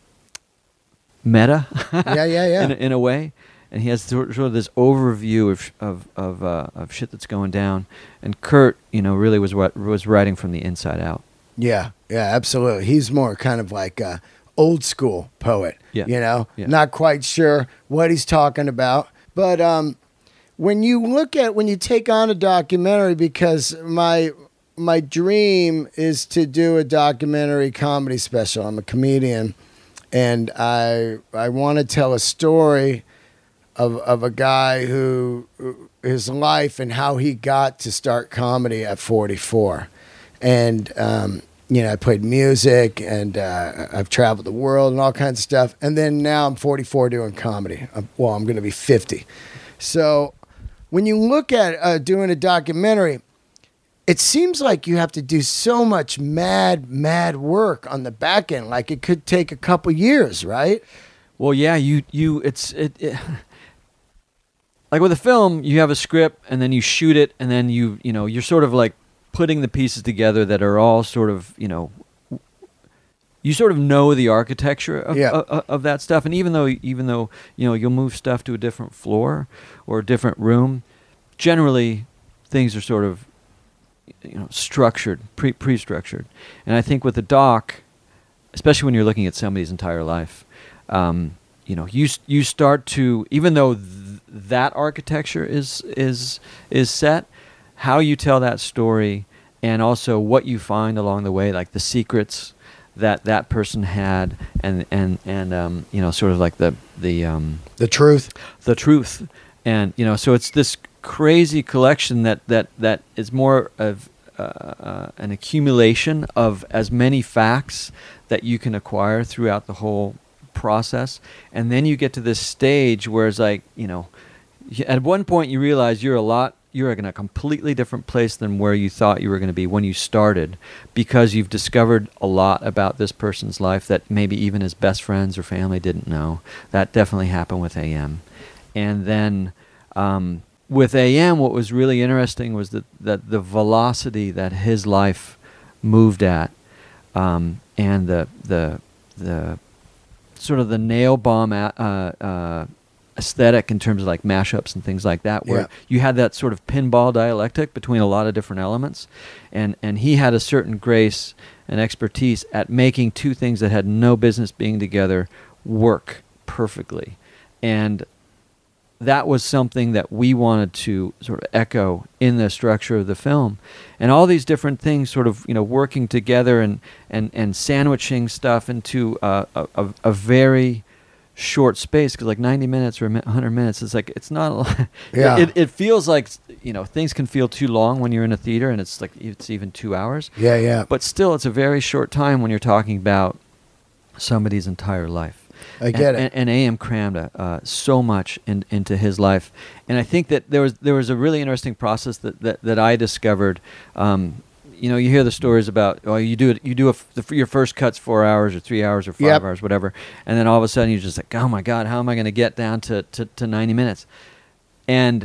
meta. yeah, yeah, yeah. In a, in a way. And he has sort of this overview of of of, uh, of shit that's going down, and Kurt, you know, really was what was writing from the inside out. Yeah, yeah, absolutely. He's more kind of like a old school poet. Yeah. You know, yeah. Not quite sure what he's talking about, but um, when you look at when you take on a documentary, because my my dream is to do a documentary comedy special. I'm a comedian, and I I want to tell a story of of a guy who, his life and how he got to start comedy at forty-four. And, um, you know, I played music, and uh, I've traveled the world and all kinds of stuff. And then now I'm forty-four doing comedy. I'm, well, I'm going to be fifty. So when you look at uh, doing a documentary, it seems like you have to do so much mad, mad work on the back end. Like it could take a couple years, right? Well, yeah, you, you, it's, it, it like with a film, you have a script, and then you shoot it, and then you, you know, you're sort of like putting the pieces together that are all sort of, you know, you sort of know the architecture of, yeah. of, of that stuff. And even though, even though, you know, you'll move stuff to a different floor or a different room, generally things are sort of, you know, structured, pre pre-structured. And I think with the doc, especially when you're looking at somebody's entire life, um, you know, you you start to, even though th- that architecture is is is set, how you tell that story, and also what you find along the way, like the secrets that that person had, and and and um, you know, sort of like the the um, the truth, the truth, and you know, so it's this crazy collection that that that is more of uh, uh, an accumulation of as many facts that you can acquire throughout the whole process. And then you get to this stage where it's like, you know, at one point you realize you're a lot you're in a completely different place than where you thought you were going to be when you started, because you've discovered a lot about this person's life that maybe even his best friends or family didn't know. That definitely happened with A M. And then um, with A M, what was really interesting was that, that the velocity that his life moved at, um, and the the the sort of the nail bomb uh, uh, aesthetic in terms of like mashups and things like that, where Yeah. you had that sort of pinball dialectic between a lot of different elements, and and he had a certain grace and expertise at making two things that had no business being together work perfectly, and that was something that we wanted to sort of echo in the structure of the film, and all these different things sort of, you know, working together and and and sandwiching stuff into uh, a, a a very short space, because like ninety minutes or one hundred minutes is like, it's not a lot. Yeah. it, it feels like, you know, things can feel too long when you're in a theater, and it's like it's even two hours, Yeah, yeah. but still it's a very short time when you're talking about somebody's entire life. I get and, it. And, and A M crammed uh, so much in, into his life, and I think that there was there was a really interesting process that that, that I discovered. Um, you know, you hear the stories about, oh, you do it, you do a f- the, your first cut's four hours or three hours or five Yep. hours, whatever, and then all of a sudden you're just like, oh my God, how am I going to get down to, to, to ninety minutes? And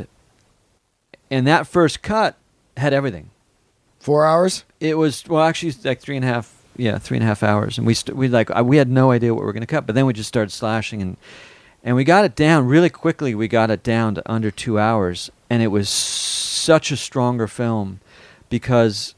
and that first cut had everything. Four hours? It was, well, actually, it's like three and a half. Yeah, three and a half hours, and we st- we like uh, we had no idea what we were going to cut, but then we just started slashing, and and we got it down really quickly. We got it down to under two hours, and it was such a stronger film because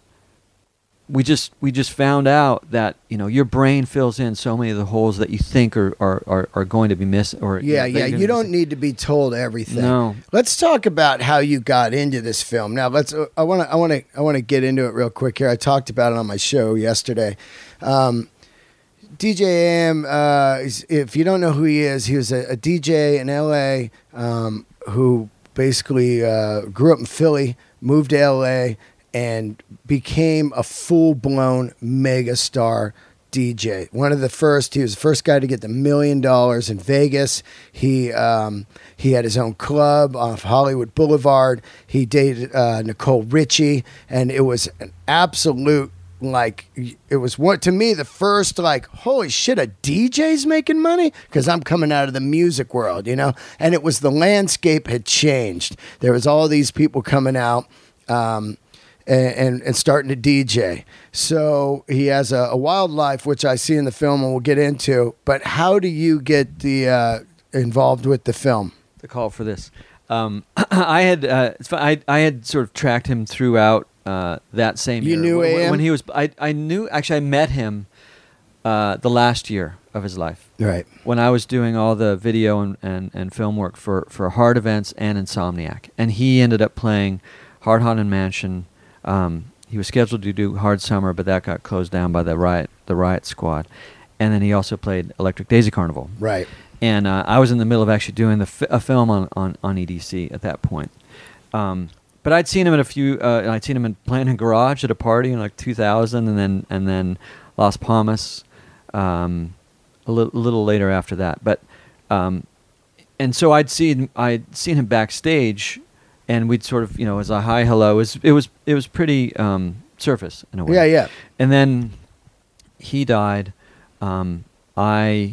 we just we just found out that, you know, your brain fills in so many of the holes that you think are are, are, are going to be missed. Or Yeah, you know, yeah. they're You gonna don't be need to be told everything. No. Let's talk about how you got into this film. Now, let's. Uh, I want to. I want to. I want to get into it real quick here. I talked about it on my show yesterday. Um, D J A M. Uh, is- if you don't know who he is, he was a, a D J in L A um, who basically uh, grew up in Philly, moved to L A, and became a full-blown mega star D J. One of the first, he was the first guy to get the million dollars in Vegas. He um, he had his own club off Hollywood Boulevard. He dated uh, Nicole Richie, and it was an absolute, like, it was what to me the first, like, holy shit, a D J's making money, because I'm coming out of the music world, you know. And it was, the landscape had changed. There was all these people coming out. Um, And, and, and starting to D J. So he has a, a wild life, which I see in the film and we'll get into. But how do you get the uh, involved with the film? the call for this. Um, I had uh, it's fun- I I had sort of tracked him throughout uh, that same You year. knew when, A M? when he was. I I knew actually I met him uh, the last year of his life. Right. When I was doing all the video and, and, and film work for, for Hard Events and Insomniac. And he ended up playing Hard Haunted Mansion. Um, he was scheduled to do Hard Summer, but that got closed down by the Riot the Riot Squad. And then he also played Electric Daisy Carnival. Right. And uh, I was in the middle of actually doing the fi- a film on, on, on E D C at that point. Um, but I'd seen him at a few. Uh, I'd seen him in playing in Garage at a party in like two thousand, and then and then Las Palmas um, a li- little later after that. But um, and so I'd seen I'd seen him backstage, and we'd sort of, you know, as a hi hello. It was it was it was pretty um, surface in a way. Yeah, yeah. And then he died. Um, I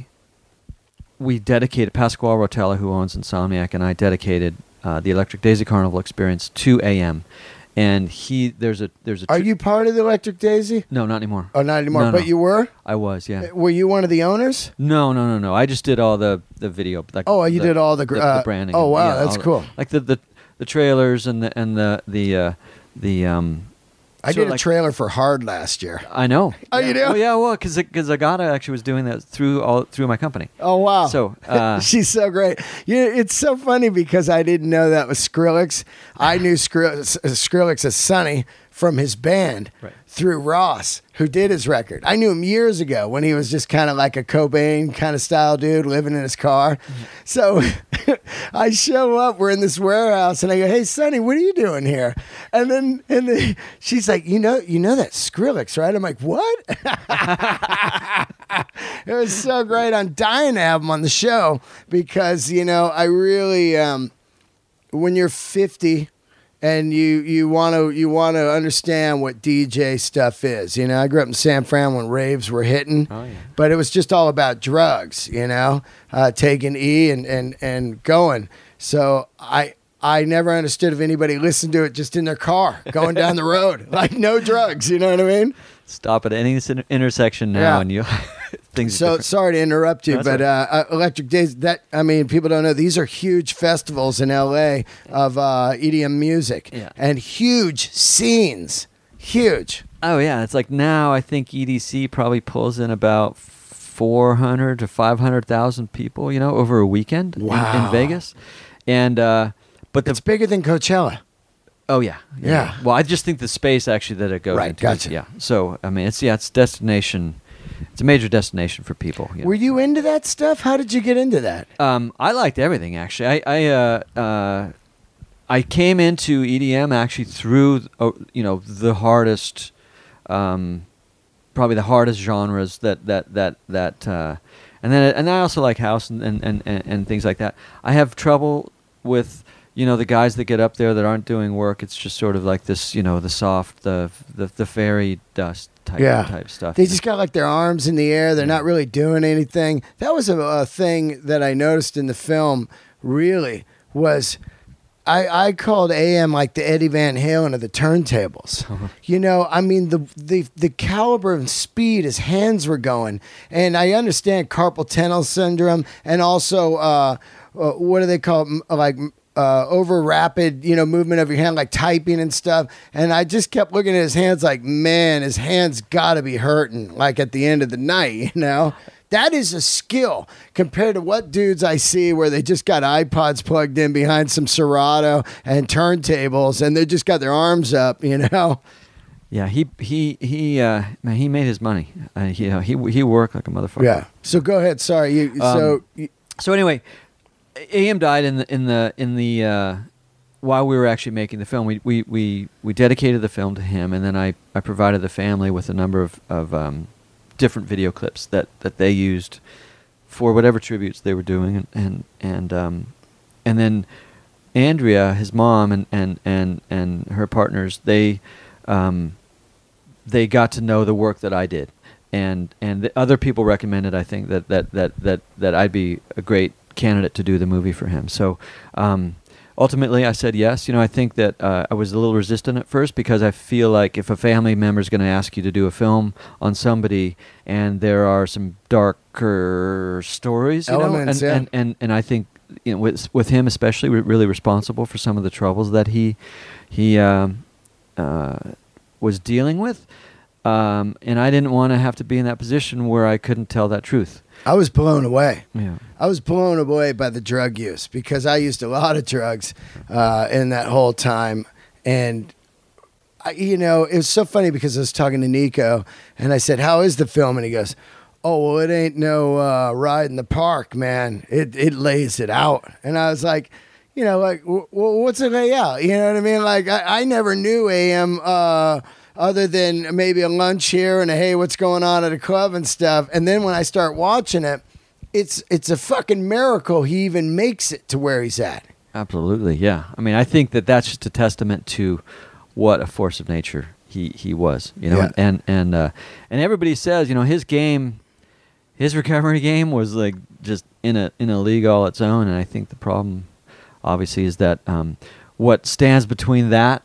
we dedicated Pasquale Rotella, who owns Insomniac, and I dedicated uh, the Electric Daisy Carnival experience to A M. And he there's a there's a Are tr- you part of the Electric Daisy? no, not anymore. Oh, not anymore. No, but no. you were? I was, yeah. Were you one of the owners? No, no, no, no. I just did all the the video. Like Oh, you the, did all the gr- the, uh, the branding. oh, and- wow, yeah, that's all the- cool. Like the, the the trailers and the and the the uh, the um. I sort of did a like- trailer for Hard last year. I know. Oh, yeah. you do? Oh, yeah. Well, because because Agata actually was doing that through all through my company. Oh, wow. So, uh, she's so great. Yeah, it's so funny because I didn't know that was Skrillex. I knew Skrillex, Skrillex as Sonny from his band Right. through Ross, who did his record. I knew him years ago when he was just kind of like a Cobain kind of style dude living in his car. Mm-hmm. So I show up, we're in this warehouse, and I go, "Hey, Sonny, what are you doing here?" And then and then she's like, "You know, you know that Skrillex, right?" I'm like, "What?" It was so great. I'm dying to have him on the show because, you know, I really, um, when you're fifty and you you want to you want to understand what D J stuff is. You know, I grew up in San Fran when raves were hitting, Oh, yeah. but it was just all about drugs. You know, uh, taking E and and and going. So I. I never understood if anybody listened to it just in their car going down the road, like no drugs. You know what I mean? Stop at any s- intersection now, Yeah. and you. things. are So different. sorry to interrupt you, That's but all uh, uh, Electric Days. That I mean, people don't know these are huge festivals in L A of uh, E D M music, Yeah. and huge scenes, huge. Oh yeah, it's like now I think E D C probably pulls in about four hundred to five hundred thousand people, you know, over a weekend in- in, Wow. Vegas, and uh, but the It's bigger than Coachella. oh yeah, Yeah. Well, I just think the space actually that it goes Right, into, gotcha. yeah. So I mean, it's yeah, it's destination. It's a major destination for people. You know? Were you into that stuff? How did you get into that? Um, I liked everything actually. I I uh, uh, I came into E D M actually through uh, you know the hardest, um, probably the hardest genres that that that that, uh, and then and I also like house and and, and, and and things like that. I have trouble with you know the guys that get up there that aren't doing work. It's just sort of like this you know the soft the the, the fairy dust type Yeah. type stuff. They just got like their arms in the air. They're Yeah. not really doing anything. That was a, a thing that I noticed in the film. Really was. I, I called A M like the Eddie Van Halen of the turntables. You know, I mean the the the caliber and speed his hands were going, and I understand carpal tunnel syndrome, and also uh, uh, what do they call it? M- like uh, over rapid, you know, movement of your hand, like typing and stuff. And I just kept looking at his hands, like, man, his hands got to be hurting. Like at the end of the night, you know. That is a skill compared to what dudes I see where they just got iPods plugged in behind some Serato and turntables, and they just got their arms up, you know. Yeah, he he he uh, man, he made his money. Uh, he, you know, he he worked like a motherfucker. Yeah. So go ahead. Sorry. You. so. Um, You, So anyway, A M died in the in the in the uh, while we were actually making the film. We, we we we dedicated the film to him, and then I, I provided the family with a number of of um, different video clips that, that they used for whatever tributes they were doing, and and and um, and then Andrea, his mom, and and and and her partners, they um, they got to know the work that I did. And and the other people recommended, I think, that that, that, that that I'd be a great candidate to do the movie for him. So um, ultimately, I said yes. You know, I think that uh, I was a little resistant at first because I feel like if a family member is going to ask you to do a film on somebody, and there are some darker stories, you Elements, know, yeah. and, and, and and I think you know with with him especially, we're really responsible for some of the troubles that he he um, uh, was dealing with. Um, and I didn't want to have to be in that position where I couldn't tell that truth. I was blown away. Yeah. I was blown away by the drug use because I used a lot of drugs uh, in that whole time. And, I, you know, it was so funny because I was talking to Nico and I said, how is the film? And he goes, oh, well, it ain't no uh, ride in the park, man. It, it lays it out. And I was like, you know, like, w- w- what's it lay out? You know what I mean? Like, I, I never knew A M uh, other than maybe a lunch here and a, hey, what's going on at a club and stuff. And then when I start watching it, it's it's a fucking miracle he even makes it to where he's at. Absolutely, yeah. I mean, I think that that's just a testament to what a force of nature he, he was, you know. Yeah. And and uh, and everybody says, you know, his game, his recovery game was like just in a in a league all its own. And I think the problem, obviously, is that um, what stands between that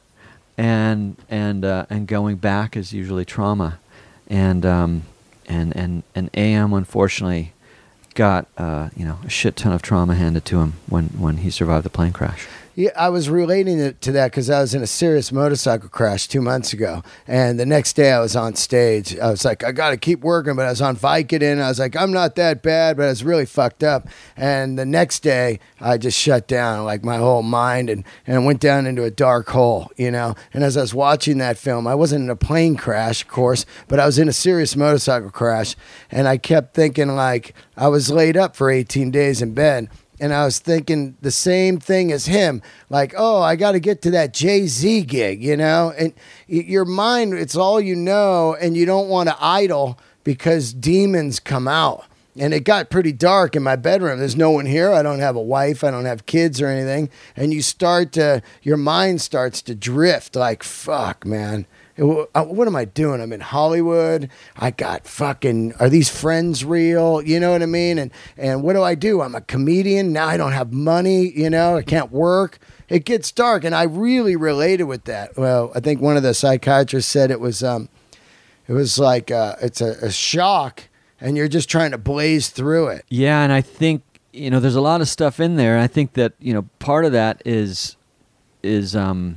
and and uh, and going back is usually trauma, and um, and and and A M unfortunately got uh, you know a shit ton of trauma handed to him when when he survived the plane crash. Yeah, I was relating it to that because I was in a serious motorcycle crash two months ago. And the next day I was on stage. I was like, I got to keep working. But I was on Vicodin. I was like, I'm not that bad, but I was really fucked up. And the next day I just shut down, like my whole mind, and, and went down into a dark hole, you know. And as I was watching that film, I wasn't in a plane crash, of course, but I was in a serious motorcycle crash. And I kept thinking, like, I was laid up for eighteen days in bed. And I was thinking the same thing as him, like, oh, I got to get to that Jay-Z gig, you know? And y- your mind, it's all you know, and you don't want to idle because demons come out. And it got pretty dark in my bedroom. There's no one here. I don't have a wife. I don't have kids or anything. And you start to, your mind starts to drift like, fuck, man. What am I doing? I'm in Hollywood. I got fucking, are these friends real? You know what I mean? And and what do I do? I'm a comedian. Now I don't have money, you know, I can't work. It gets dark. And I really related with that. Well, I think one of the psychiatrists said it was, um, it was like, uh, it's a, a shock. and you're just trying to blaze through it. Yeah, and I think, you know, there's a lot of stuff in there. I think that, you know, part of that is is um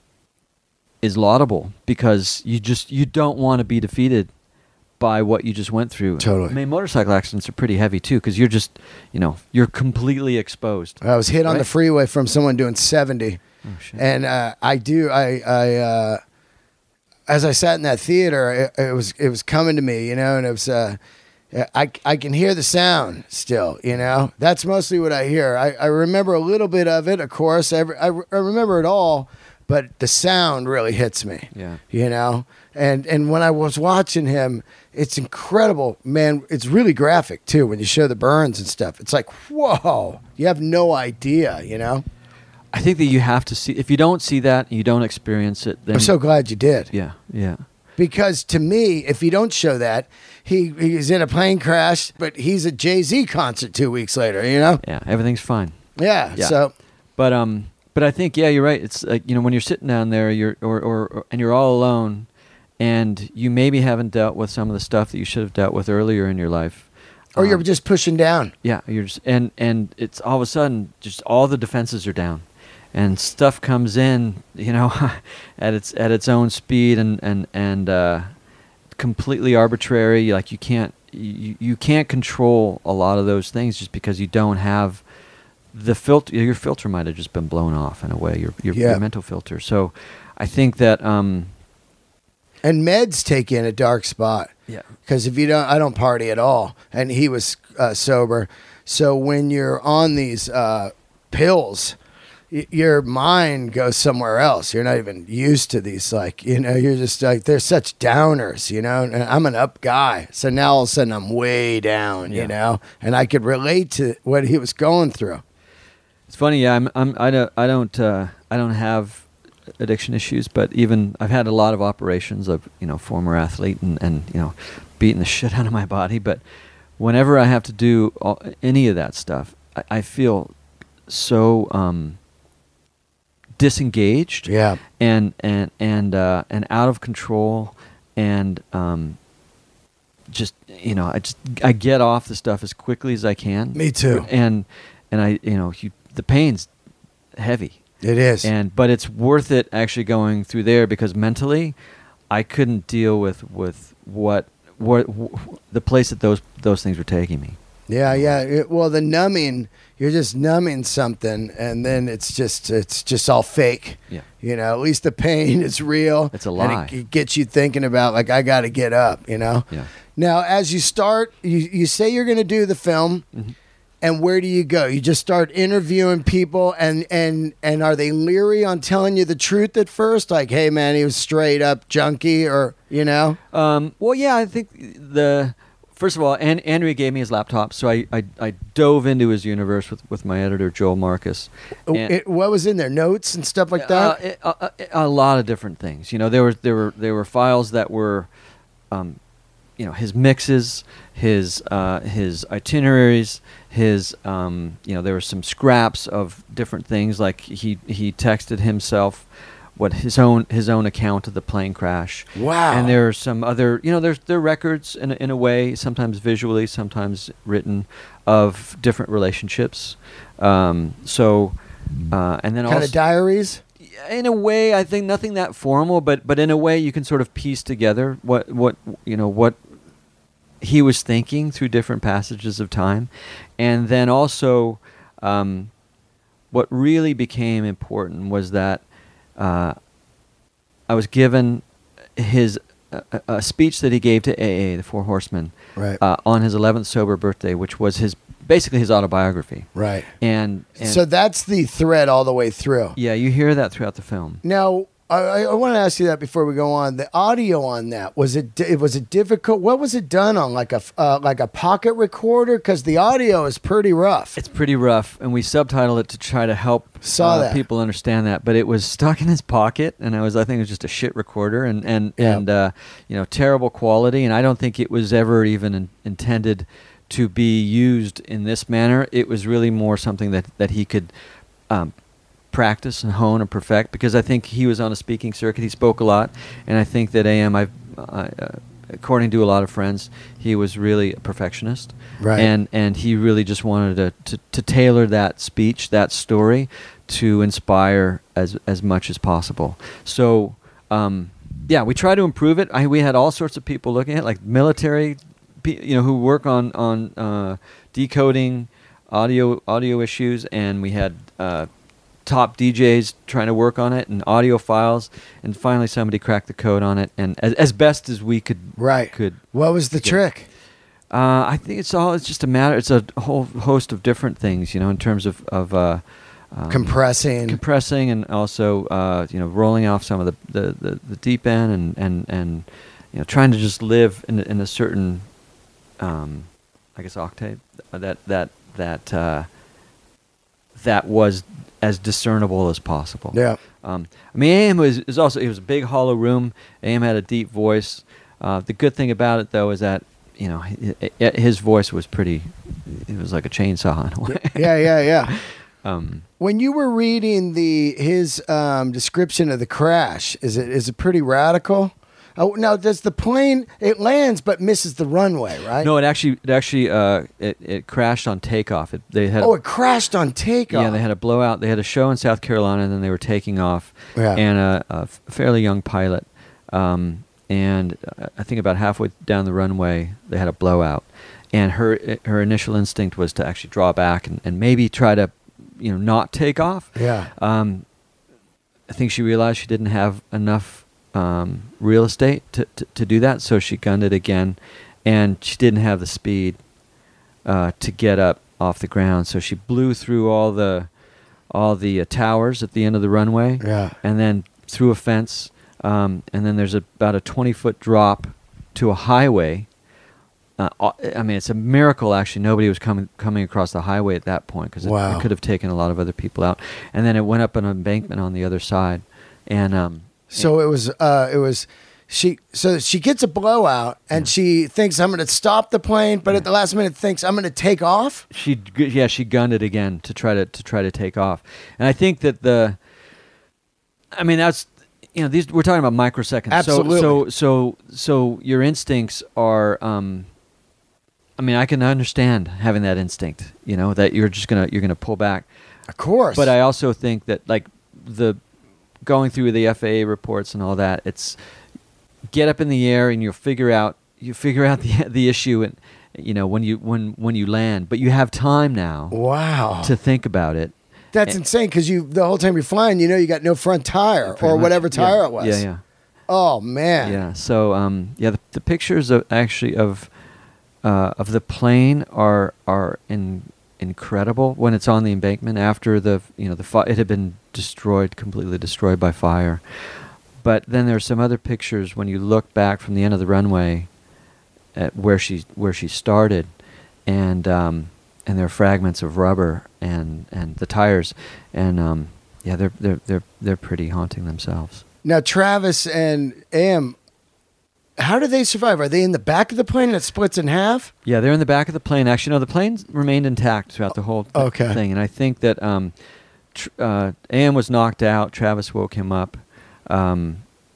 is laudable, because you just you don't want to be defeated by what you just went through. Totally. I mean, motorcycle accidents are pretty heavy too, because you're just, you know, you're completely exposed. I was hit on Right? the freeway from someone doing seventy, Oh, shit. and uh, I do I I uh, as I sat in that theater, it, it was it was coming to me, you know, and it was. Uh, I, I can hear the sound still, you know. That's mostly what I hear. I, I remember a little bit of it, of course. I, I, I remember it all, but the sound really hits me. Yeah. You know? And and when I was watching him, it's incredible. Man, it's really graphic, too, when you show the burns and stuff. It's like, whoa. You have no idea, you know? I think that you have to see. If you don't see that, and you don't experience it, then I'm so glad you did. yeah, yeah. Because to me, if you don't show that, he he's in a plane crash, but he's at Jay-Z concert two weeks later, you know? Yeah, everything's fine. Yeah, Yeah. so... But um, but I think, yeah, you're right. It's like, you know, when you're sitting down there, you're or, or, or and you're all alone, and you maybe haven't dealt with some of the stuff that you should have dealt with earlier in your life, Or you're um, just pushing down. yeah, you're just and and it's all of a sudden just all the defenses are down, and stuff comes in, you know, at its at its own speed and and and uh, completely arbitrary. Like you can't you you can't control a lot of those things just because you don't have the filter. Your filter might have just been blown off in a way. Your your, Yeah. your mental filter. So I think that um, And meds take you in a dark spot. yeah. Because if you don't, I don't party at all. And he was uh, sober. So when you're on these uh, pills, y- your mind goes somewhere else. You're not even used to these, like, you know, you're just like, they're such downers, you know. And I'm an up guy. So now all of a sudden I'm way down, Yeah. you know. And I could relate to what he was going through. It's funny, yeah. I'm, I'm, I don't, I don't, uh, I don't have addiction issues, but even I've had a lot of operations of, you know, former athlete and, and you know, beating the shit out of my body. But whenever I have to do all, any of that stuff, I, I feel so um, disengaged, Yeah. and and and uh, and out of control, and um, just you know, I just I get off the stuff as quickly as I can. Me too. And and I, you know, you, the pain's heavy, It is. and but it's worth it actually going through there, because mentally, I couldn't deal with with what what w- the place that those those things were taking me. Yeah, yeah. It- well, the numbing, you're just numbing something, and then it's just it's just all fake. Yeah. You know, at least the pain is real. It's a and lie. it, it gets you thinking about, like, I got to get up, you know? Yeah. Now, as you start, you, you say you're going to do the film, Mhm. and where do you go? You just start interviewing people, and, and, and are they leery on telling you the truth at first? Like, hey, man, he was straight up junkie, or, you know? Um, well, yeah, I think the first of all, An- Andrea gave me his laptop, so I, I, I dove into his universe with, with my editor Joel Marcus. And- It- what was in there? Notes and stuff like that? Uh, it- uh, uh, a lot of different things. You know, there were there were there were files that were, um, you know, his mixes, his uh, his itineraries, his um, you know, there were some scraps of different things. Like he he texted himself what his own his own account of the plane crash. Wow. And there are some other, you know, there's there are records in a, in a way, sometimes visually, sometimes written, of different relationships. Um, so, uh, and then kind also of diaries? in a way, I think nothing that formal, but but in a way, you can sort of piece together what what you know what he was thinking through different passages of time, and then also, um, what really became important was that uh, I was given his a, a speech that he gave to A A, the Four Horsemen, Right. uh, on his eleventh sober birthday, which was his basically his autobiography, Right. and, and So that's the thread all the way through. yeah, you hear that throughout the film. Now, I, I want to ask you that before we go on. The audio on that, was it di- was it difficult? What was it done on, like a f- uh, like a pocket recorder? Because the audio is pretty rough. It's pretty rough, and we subtitled it to try to help Saw uh, that. people understand that. But it was stuck in his pocket, and I was I think it was just a shit recorder, and and Yeah. and uh, you know, terrible quality, and I don't think it was ever even in, intended to be used in this manner. It was really more something that that he could um, practice and hone and perfect, because I think he was on a speaking circuit. He spoke a lot, and I think that A M I uh, uh, according to a lot of friends, he was really a perfectionist, Right. and and he really just wanted to, to to tailor that speech, that story, to inspire as as much as possible. So. Um, Yeah, we try to improve it. I, we had all sorts of people looking at it, like military, pe- you know, who work on on uh, decoding audio audio issues, and we had uh, top D Js trying to work on it and audio files, and finally somebody cracked the code on it, and as, as best as we could. Right. Could. What was the get- trick? Uh, I think it's all. It's just a matter. It's a whole host of different things, you know, in terms of of. Uh, Um, Compressing. compressing, and also uh, you know rolling off some of the, the, the, the deep end, and, and, and you know trying to just live in a, in a certain um, I guess octave that that that uh, that was as discernible as possible. Yeah. Um, I mean, A M was is also it was a big hollow room. A M had a deep voice. Uh, the good thing about it though is that you know hi- hi- his voice was pretty. It was like a chainsaw in a way. Yeah, yeah, yeah. um, When you were reading the his um, description of the crash, is it is it pretty radical? Oh, now does the plane it lands but misses the runway, right? No, it actually it actually uh, it, it crashed on takeoff. It, they had Oh, a, it crashed on takeoff. yeah, they had a blowout. They had a show in South Carolina, and then they were taking off. Yeah. And a, a f- fairly young pilot, um, and uh, I think about halfway down the runway, they had a blowout. And her her initial instinct was to actually draw back and, and maybe try to, you know, not take off. Yeah. Um, I think she realized she didn't have enough um, real estate to, to, to do that, so she gunned it again, and she didn't have the speed uh, to get up off the ground, so she blew through all the all the uh, towers at the end of the runway, Yeah. and then through a fence, um, and then there's about a twenty foot drop to a highway. Uh, I mean, it's a miracle. Actually, nobody was coming coming across the highway at that point because it, Wow. it could have taken a lot of other people out. And then it went up an embankment on the other side, and um, So it was uh, it was she so she gets a blowout and she thinks I'm going to stop the plane, but at the last minute thinks I'm going to take off. she g- yeah she gunned it again to try to to try to take off. And I think that the, I mean that's you know these we're talking about microseconds. Absolutely. So so so so your instincts are. Um, I mean, I can understand having that instinct, you know, that you're just gonna you're gonna pull back. Of course. But I also think that like the going through the F A A reports and all that, it's get up in the air and you'll figure out you figure out the the issue and you know when you when when you land, but you have time now wow. to think about it. That's and- insane because you the whole time you're flying, you know you got no front tire Pretty or much. whatever tire Yeah. it was. Yeah, yeah. Oh man. Yeah. So um, yeah, the, the pictures of actually of uh, of the plane are are in, incredible when it's on the embankment after the you know the fi- it had been destroyed completely destroyed by fire. But then there's some other pictures when you look back from the end of the runway at where she where she started, and um, and there are fragments of rubber and, and the tires, and um, yeah, they're they're they're they're pretty haunting themselves. Now Travis and Am, how do they survive? Are they in the back of the plane and it splits in half? Yeah, they're in the back of the plane. Actually, no, the plane remained intact throughout the whole th- Okay. thing, and I think that um, tr- uh, Am was knocked out. Travis woke him up. Um,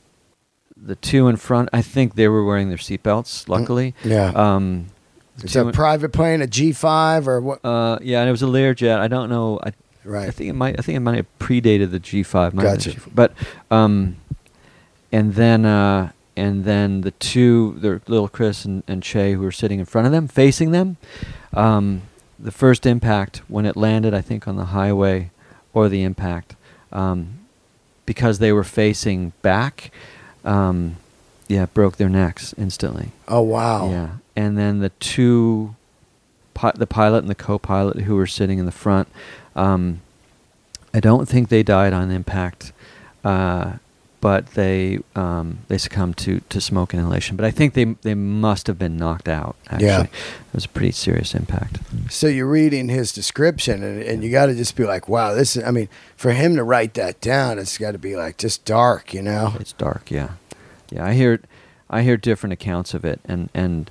the two in front, I think they were wearing their seatbelts. Luckily, Yeah. Um, the It's two a in- private plane, a G five or what? uh, yeah, and it was a Learjet. I don't know. I, Right. I think it might. I think it might have predated the G five. Might have been Gotcha. G five. But um, and then uh, and then the two, the little Chris and, and Che, who were sitting in front of them, facing them. Um, the first impact when it landed, I think, on the highway, or the impact, um, because they were facing back. Um, yeah, broke their necks instantly. Oh wow. Yeah, and then the two, pi- the pilot and the co-pilot who were sitting in the front, um, I don't think they died on impact, uh, but they um, they succumbed to, to smoke inhalation. But I think they they must have been knocked out. Actually, Yeah. it was a pretty serious impact. So you're reading his description, and, and you got to just be like, wow, this is, I mean, for him to write that down, it's got to be like just dark, you know? It's dark, yeah, yeah. I hear, I hear different accounts of it, and and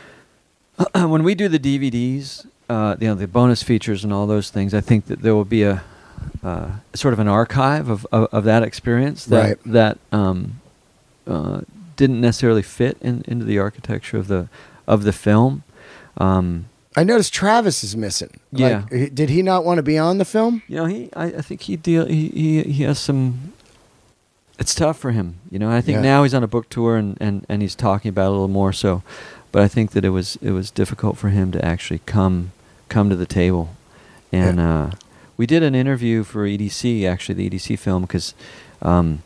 when we do the D V Ds, uh, you know, the bonus features and all those things, I think that there will be a uh, sort of an archive of, of, of that experience that Right. that um, uh, didn't necessarily fit in, into the architecture of the of the film. Um, I noticed Travis is missing. Yeah. Like, he- did he not want to be on the film? You know, he I, I think he deal he, he he has some. It's tough for him, you know. I think Yeah. now he's on a book tour and, and, and he's talking about it a little more. So, but I think that it was it was difficult for him to actually come come to the table, and Yeah. uh, we did an interview for E D C, actually the E D C film, because um,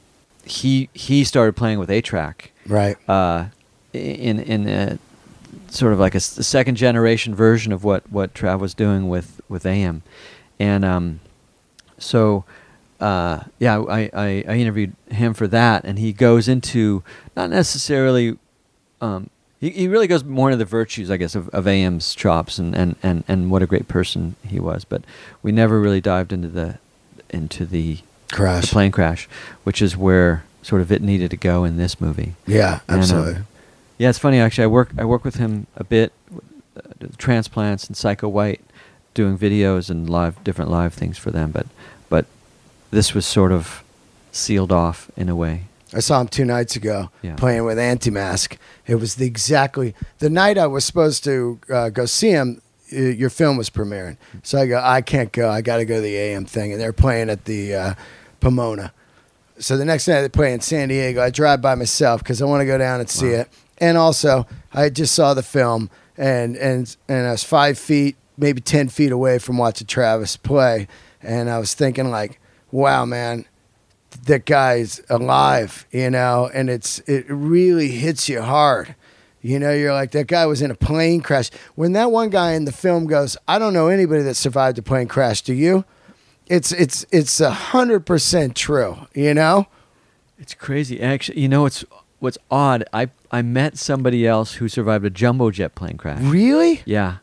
he he started playing with A-Track, Right. uh, in in a, sort of like a, s- a second generation version of what what Trav was doing with with A M, and um, so. Uh, yeah, I, I, I interviewed him for that, and he goes into not necessarily, um, he, he really goes more into the virtues, I guess, of, of A M's chops and, and, and, and what a great person he was. But we never really dived into the into the, Crash. the plane crash, which is where sort of it needed to go in this movie. Yeah, And, um, absolutely. yeah, it's funny actually. I work I work with him a bit, uh, transplants and Psycho White, doing videos and live different live things for them. But but this was sort of sealed off in a way. I saw him two nights ago Yeah. playing with Anti-Mask. It was the exactly the night I was supposed to uh, go see him. Uh, your film was premiering, so I go. I can't go. I got to go to the A M thing, and they're playing at the uh, Pomona. So the next night they play in San Diego. I drive by myself because I want to go down and see Wow. it. And also, I just saw the film, and and and I was five feet, maybe ten feet away from watching Travis play, and I was thinking like, wow, man, that guy's alive, you know, and it's it really hits you hard. You know, you're like, that guy was in a plane crash. When that one guy in the film goes, I don't know anybody that survived a plane crash, do you? It's it's it's a hundred percent true, you know? It's crazy. Actually, you know, it's what's odd. I I met somebody else who survived a jumbo jet plane crash. Really? Yeah.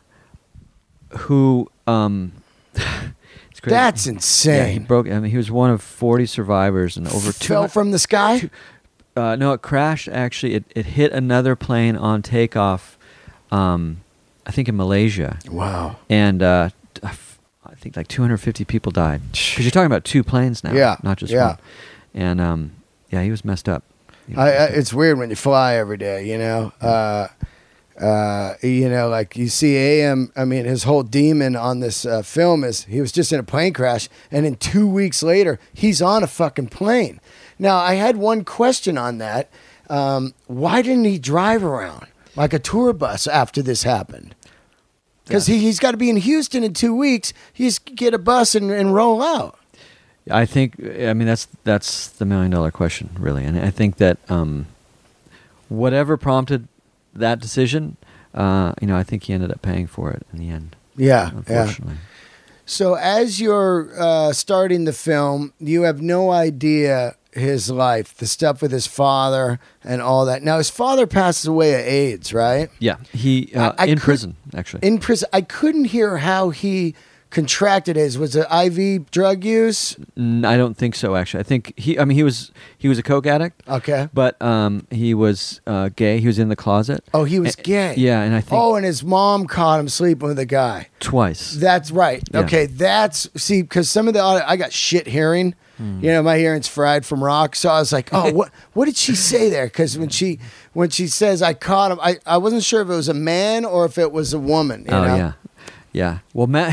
Who um it's crazy. That's Yeah, he insane. broke I mean he was one of forty survivors and over two Fell from the sky? two- uh no, it crashed actually. It it hit another plane on takeoff um I think in Malaysia. Wow. And uh t- I f- I think like two hundred fifty people died. Cuz you're talking about two planes now, Yeah, not just yeah. one. And um yeah, he was messed up. He was I, I, messed up. it's weird when you fly every day, you know. Uh, uh, you know, like you see A M. I mean, his whole demon on this uh, film is he was just in a plane crash, and then two weeks later, he's on a fucking plane. Now, I had one question on that. Um, why didn't he drive around like a tour bus after this happened? Because Yeah. he, he's got to be in Houston in two weeks. He's get a bus and, and roll out. I think I mean that's that's the million dollar question really, and I think that um, whatever prompted that decision, uh, you know, I think he ended up paying for it in the end. Yeah, yeah. Unfortunately, So as you're uh, starting the film, you have no idea his life, the stuff with his father and all that. Now, his father passes away of AIDS, right? yeah, he uh, I- I in could- prison actually. In prison. I couldn't hear how he contracted AIDS. Was it I V drug use? N- I don't think so actually. I think he. I mean, he was he was a coke addict, Okay. but um, he was uh, gay. He was in the closet. Oh, he was A- gay. Yeah, and I think Oh, and his mom caught him sleeping with a guy. twice. That's right. Yeah. Okay, that's see because some of the audio, I got shit hearing. Hmm. You know, my hearing's fried from rock. So I was like, oh, what what did she say there? Because when she when she says I caught him, I, I wasn't sure if it was a man or if it was a woman. You oh know? yeah, yeah. Well, Matt.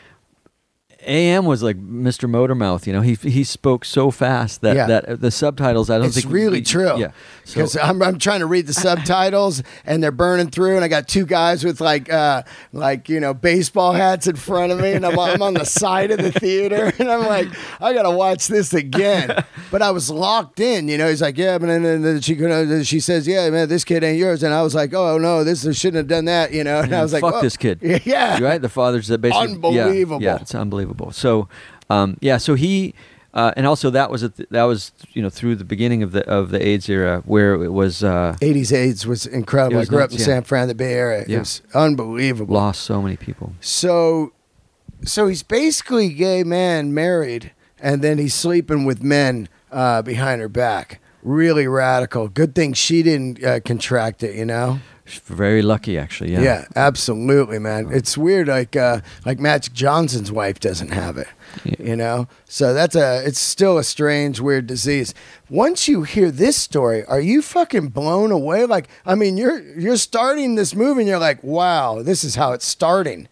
A M was like Mister Motormouth, you know. He he spoke so fast that, Yeah. that the subtitles. I don't It's think really we- true. Yeah, so, Because I'm, I'm trying to read the subtitles and they're burning through, and I got two guys with like uh, like you know baseball hats in front of me, and I'm, I'm on the side of the theater, and I'm like, I gotta watch this again. But I was locked in, you know. He's like, yeah, but then, then she uh, she says, yeah, man, this kid ain't yours, and I was like, oh no, this shouldn't have done that, you know. And I was like, fuck oh. this kid. Yeah, You're right. The father's that basically yeah, Unbelievable. Yeah, it's unbelievable. So, um, yeah. So he, uh, and also that was at the, that was you know through the beginning of the of the AIDS era where it was uh, eighties AIDS was incredible. It was I grew up nuts, in yeah. San Fran, the Bay Area. Yeah. It was unbelievable. lost so many people. So, so he's basically a gay man married, and then he's sleeping with men uh, behind her back. really radical. Good thing she didn't uh, contract it, you know? She's very lucky, actually. Yeah. Yeah, absolutely, man. It's weird, like uh, like Magic Johnson's wife doesn't have it, Yeah. you know. So that's a. It's still a strange, weird disease. Once you hear this story, are you fucking blown away? Like, I mean, you're you're starting this movie, and you're like, wow, this is how it's starting.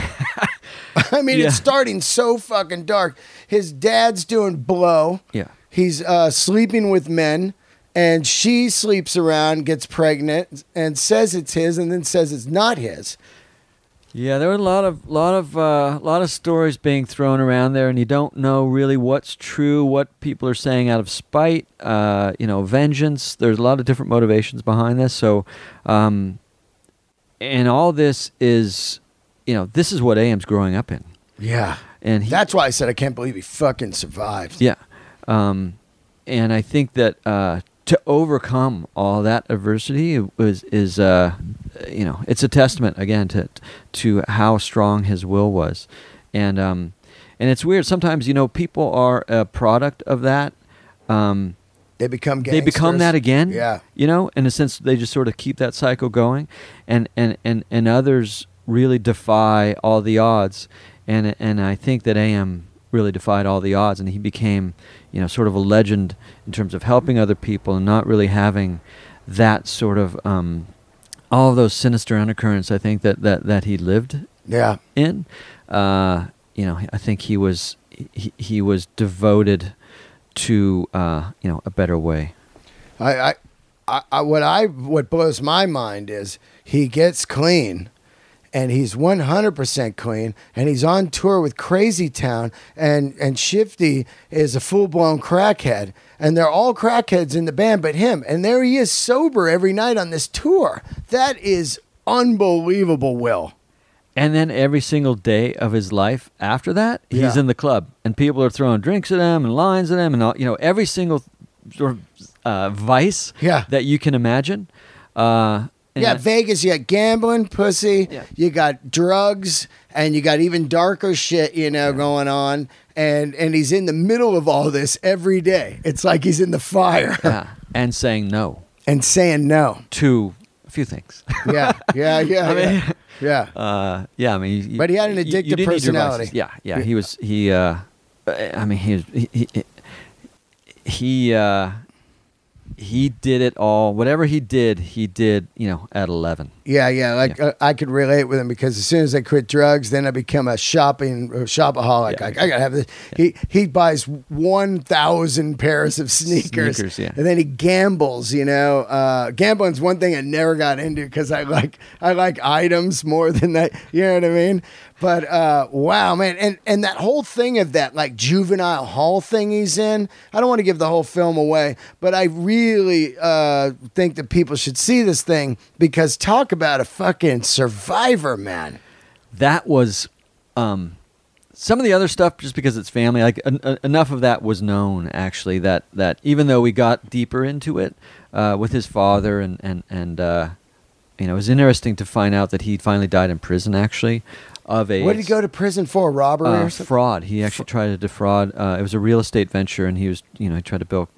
I mean, Yeah. it's starting so fucking dark. His dad's doing blow. Yeah. He's uh, sleeping with men. And she sleeps around, gets pregnant, and says it's his, and then says it's not his. Yeah, there were a lot of lot of uh, lot of stories being thrown around there, and you don't know really what's true, what people are saying out of spite, uh, you know, vengeance. There's a lot of different motivations behind this. So, um, and all this is, you know, this is what A M's growing up in. Yeah. And he, That's why I said I can't believe he fucking survived. yeah, um, and I think that uh, to overcome all that adversity was is uh, you know, it's a testament again to to how strong his will was, and um, and it's weird sometimes, you know, people are a product of that. Um, They become they become gangsters. that again. Yeah. You know, in a sense, they just sort of keep that cycle going, and and and and others really defy all the odds, and and I think that A M really defied all the odds, and he became, you know, sort of a legend in terms of helping other people and not really having that sort of um, all of those sinister undercurrents. I think that that that he lived Yeah. in. Uh, you know, I think he was he, he was devoted to uh, you know, a better way. I, I, I, I, what I, what blows my mind is he gets clean, and he's one hundred percent clean, and he's on tour with Crazy Town, and and Shifty is a full blown crackhead, and they're all crackheads in the band, but him, and there he is sober every night on this tour. That is unbelievable, Will. And then every single day of his life after that, he's Yeah. in the club, and people are throwing drinks at him and lines at him, and all, you know, every single sort of uh, vice Yeah. that you can imagine. Uh, and Yeah, I- Vegas, you got gambling, pussy, Yeah. you got drugs, and you got even darker shit, you know, going on. And and he's in the middle of all this every day. It's like he's in the fire yeah, and saying no and saying no. to a few things. Yeah, yeah, yeah, I mean, yeah. Yeah. Uh, yeah, I mean, you, But he had an you- you addictive did need your personality. vices. Yeah, yeah, he was. He, uh, I mean, he, was- he, he, he, uh, he did it all. Whatever he did, he did. You know, at eleven. Yeah, yeah. Like Yeah. Uh, I could relate with him because as soon as I quit drugs, then I become a shopping a shopaholic. Yeah. Like, I gotta have this. He he buys one thousand pairs of sneakers, Sneakers, yeah. and then he gambles. You know, uh, gambling's one thing I never got into because I like I like items more than that. You know what I mean? But uh, wow, man, and and that whole thing of that like juvenile hall thing he's in. I don't want to give the whole film away, but I really uh, think that people should see this thing because talk about a fucking survivor, man. That was um, some of the other stuff. Just because it's family, like en- en- enough of that was known actually. That that even though we got deeper into it uh, with his father and and and uh, you know, it was interesting to find out that he finally died in prison actually. Of a What did he go to prison for? Robbery uh, or something? fraud. He actually tried to defraud. Uh, it was a real estate venture, and he was, you know, he tried to build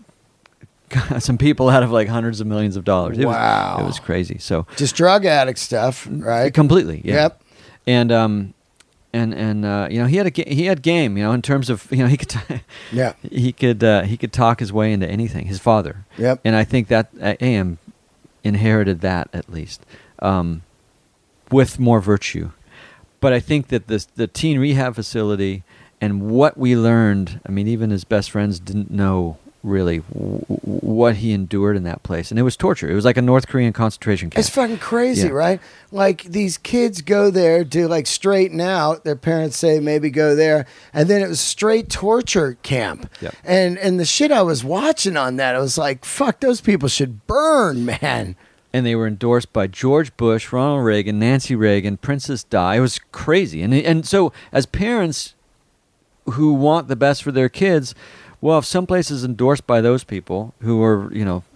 some people out of like hundreds of millions of dollars. It Wow. was, it was crazy. So Just drug addict stuff, right? completely, yeah. Yep. And um, and and uh, you know, he had a ga- he had game. You know, in terms of, you know, he could t- Yeah. he could uh, he could talk his way into anything. His father. Yep. And I think that uh, A M inherited that at least, um, with more virtue. But I think that this the teen rehab facility and what we learned, I mean, even his best friends didn't know really w- w- what he endured in that place. And it was torture. It was like a North Korean concentration camp. It's fucking crazy, Yeah. right? Like these kids go there to like straighten out. Their parents say maybe go there, and then it was straight torture camp. Yep. And and the shit I was watching on that, I was like, fuck, those people should burn, man. And they were endorsed by George Bush, Ronald Reagan, Nancy Reagan, Princess Di. It was crazy. And and so as parents who want the best for their kids, well, if some place is endorsed by those people who are, you know,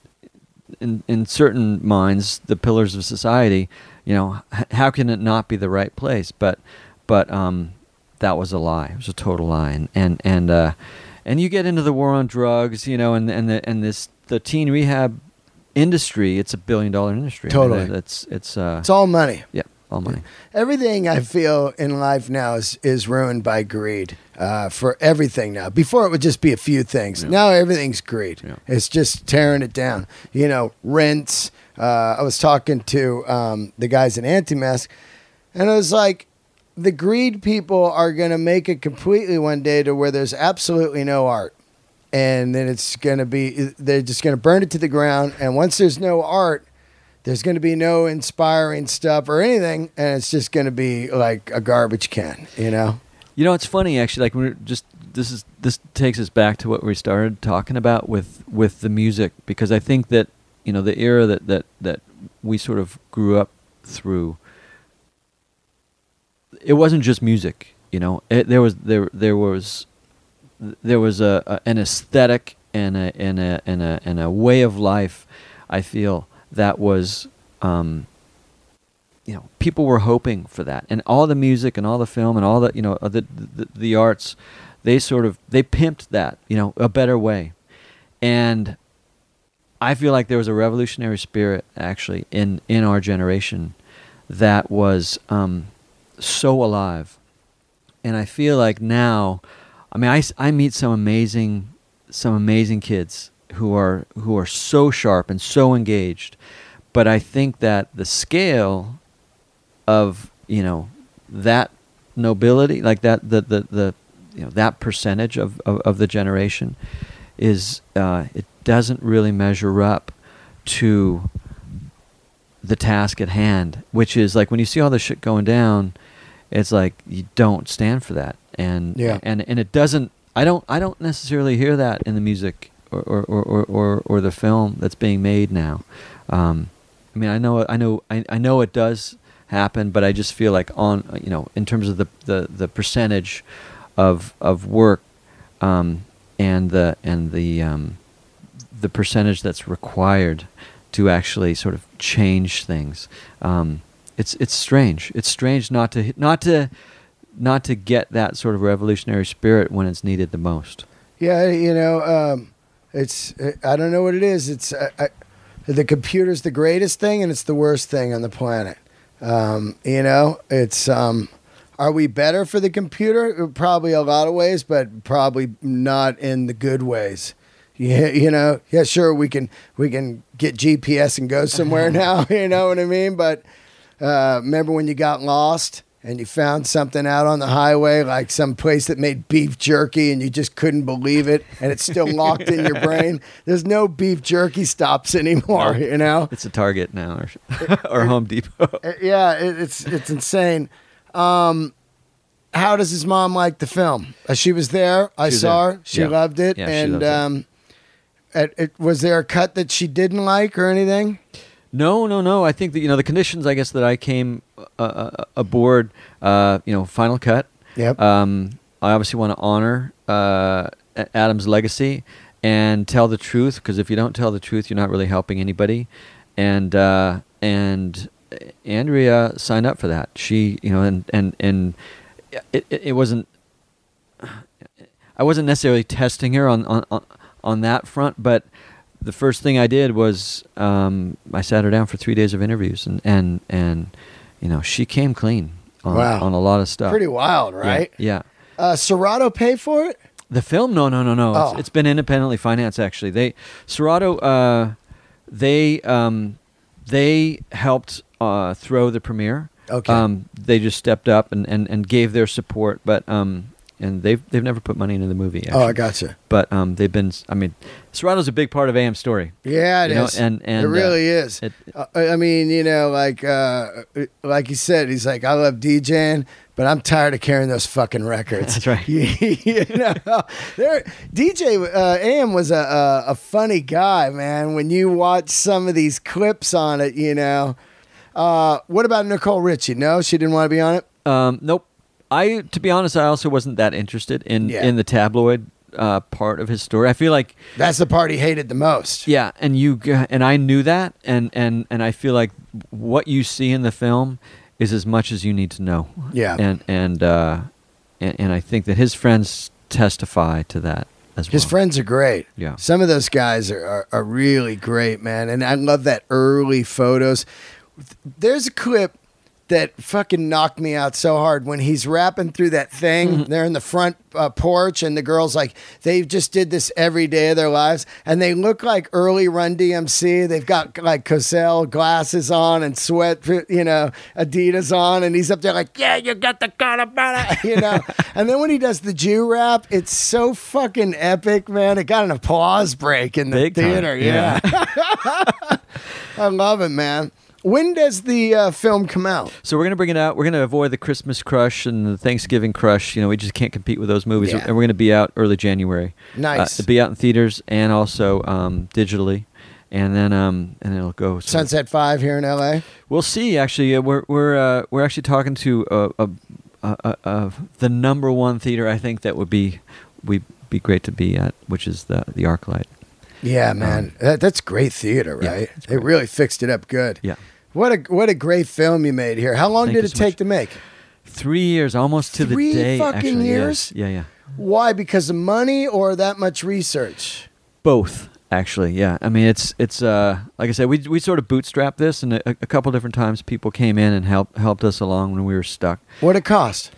in in certain minds, the pillars of society, you know, h- how can it not be the right place? But but um, that was a lie. It was a total lie. And and and uh, and you get into the war on drugs, you know, and and the, and this the teen rehab industry, it's a billion dollar industry. Totally. I mean, it's it's uh, It's all money. yeah, all money. Everything I feel in life now is, is ruined by greed uh, for everything now. Before it would just be a few things. Yeah. Now everything's greed. Yeah. It's just tearing it down. You know, rents. Uh, I was talking to um, the guys in Anti-Mask, and I was like, the greed people are going to make it completely one day to where there's absolutely no art. And then it's going to be, they're just going to burn it to the ground. And once there's no art, there's going to be no inspiring stuff or anything, and it's just going to be like a garbage can, you know? You know, it's funny actually. Like we're just this is this takes us back to what we started talking about with with the music, because I think that you know the era that that that we sort of grew up through. It wasn't just music, you know. It, there was there there was there was a, a an aesthetic and a and a and a and a way of life, I feel, that was, um, you know, people were hoping for that, and all the music and all the film and all the, you know, the, the the arts, they sort of they pimped that, you know, a better way, and I feel like there was a revolutionary spirit actually in in our generation that was um, so alive, and I feel like now, I mean, I I meet some amazing some amazing kids who are who are so sharp and so engaged, but I think that the scale of, you know, that nobility, like that the the, the you know that percentage of, of, of the generation is uh, it doesn't really measure up to the task at hand, which is like when you see all this shit going down, it's like you don't stand for that, and Yeah. and and it doesn't. I don't I don't necessarily hear that in the music Or, or, or, or, or the film that's being made now. Um, I mean, I know, I know, I, I know it does happen, but I just feel like on, you know, in terms of the, the, the percentage of of work, um, and the and the um, the percentage that's required to actually sort of change things, um, it's it's strange. It's strange not to not to not to get that sort of revolutionary spirit when it's needed the most. Yeah, you know, um, it's, I don't know what it is. It's, I, I, the computer's the greatest thing and it's the worst thing on the planet. Um, you know, it's, um, are we better for the computer? Probably a lot of ways, but probably not in the good ways. Yeah, you know, yeah, sure, we can, we can get G P S and go somewhere now, you know what I mean? But, uh, remember when you got lost and you found something out on the highway, like some place that made beef jerky, and you just couldn't believe it, and it's still locked in your brain? There's no beef jerky stops anymore, No. you know? It's a Target now, or, or Home Depot. Uh, Yeah, it, it's it's insane. Um, how does his mom like the film? Uh, she was there. I She was saw there. her. She Yeah. loved it. Yeah, she and loves it. um, it, it, was there a cut that she didn't like or anything? No, no, no. I think that, you know, the conditions, I guess, that I came uh, uh, aboard, uh, you know, final cut. Yep. Um, I obviously want to honor uh, A- Adam's legacy and tell the truth, because if you don't tell the truth, you're not really helping anybody. And uh, and Andrea signed up for that. She, you know, and and and it it, it wasn't. I wasn't necessarily testing her on on on, on that front, but the first thing I did was um, I sat her down for three days of interviews, and, and, and you know, she came clean on, Wow. on a lot of stuff. Pretty wild, right? Yeah. yeah. Uh, Serato pay for it? The film? No, no, no, no. Oh. It's, it's been independently financed, actually. They Serato, uh, they um, they helped uh, throw the premiere. Okay. Um, they just stepped up and, and, and gave their support, but um, and they've they've never put money into the movie. Actually. Oh, I gotcha. But um, they've been. I mean, Serato's a big part of A M's story. Yeah, it You know, is. and- and, it really uh, is. it- uh, I mean, you know, like uh, like you said, he's like, I love DJing, but I'm tired of carrying those fucking records. That's right. you know, there, D J uh, A M was a, a a funny guy, man. When you watch some of these clips on it, you know. Uh, what about Nicole Richie? No, she didn't want to be on it. Um, nope. I, to be honest, I also wasn't that interested in Yeah. in the tabloid uh, part of his story. I feel like, That's the part he hated the most. yeah, and you g- and I knew that, and and and I feel like what you see in the film is as much as you need to know. Yeah. And and uh, and, and I think that his friends testify to that as well. His friends are great. Yeah. Some of those guys are, are, are really great, man. And I love that early photos. There's a clip that fucking knocked me out so hard when he's rapping through that thing. Mm-hmm. They're in the front uh, porch, and the girl's like, they just did this every day of their lives, and they look like early Run D M C. They've got like Cosell glasses on and sweat, you know, Adidas on, and he's up there like, yeah, you got the kind of, you know. And then when he does the Jew rap, it's so fucking epic, man. It got an applause break in the Big theater. time. Yeah, yeah. I love it, man. When does the uh, film come out? So we're going to bring it out. We're going to avoid the Christmas crush and the Thanksgiving crush. You know, we just can't compete with those movies. Yeah. And we're going to be out early January. Nice. Uh, be out in theaters and also um, digitally. And then um, and it'll go. So Sunset Five here in L A. We'll see. Actually, uh, we're we're uh, we're actually talking to uh, uh, uh, uh, uh, the number one theater. I think that would be we be great to be at, which is the the ArcLight. Yeah, man, um, that, that's great theater, right? Yeah, they really fixed it up good. Yeah. What a what a great film you made here. How long Thank did you it so take much. to make? Three years, almost to Three the day. fucking actually. years? Yes. Yeah, yeah. Why? Because of money or that much research? Both, actually. Yeah. I mean, it's it's uh like I said, we we sort of bootstrapped this, and a, a couple different times people came in and helped helped us along when we were stuck. What it cost?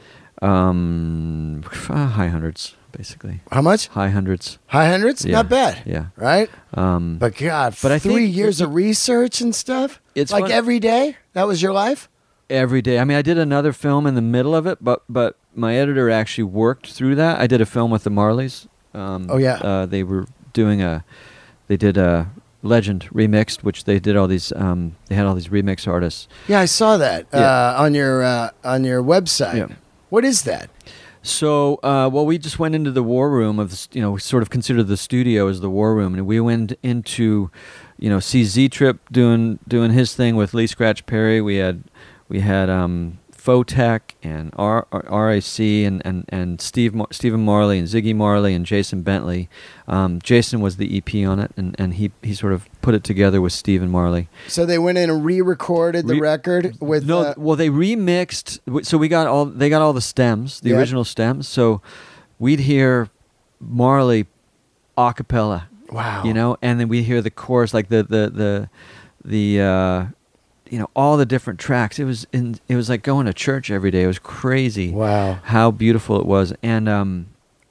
Um, uh, high hundreds, basically. How much? High hundreds. High hundreds? Yeah. Not bad. Yeah. Right? Um, But God, But I three think years it- of research and stuff? It's like fun- every day? That was your life? every day. I mean, I did another film in the middle of it, but but my editor actually worked through that. I did a film with the Marleys. Um, Oh, yeah. Uh, they were doing a, they did a Legend remixed, which they did all these. Um, they had all these remix artists. Yeah, I saw that Yeah. uh, on your uh, on your website. Yeah. What is that? So, uh, well, we just went into the war room of, the, st- you know, we sort of considered the studio as the war room, and we went into, you know, see Z-Trip doing doing his thing with Lee Scratch Perry. We had we had um, Photech and R- R- RAC and and and Steve Mar- Stephen Marley and Ziggy Marley and Jason Bentley. Um, Jason was the E P on it, and, and he he sort of put it together with Stephen Marley. So they went in and re-recorded the Re- record with no, uh, well, they remixed. w- So we got all they got all the stems, the Yeah. original stems. So we'd hear Marley a cappella, wow. you know, and then we hear the chorus, like the the the the uh, you know, all the different tracks. It was in. It was like going to church every day. It was crazy. Wow. How beautiful it was, and um,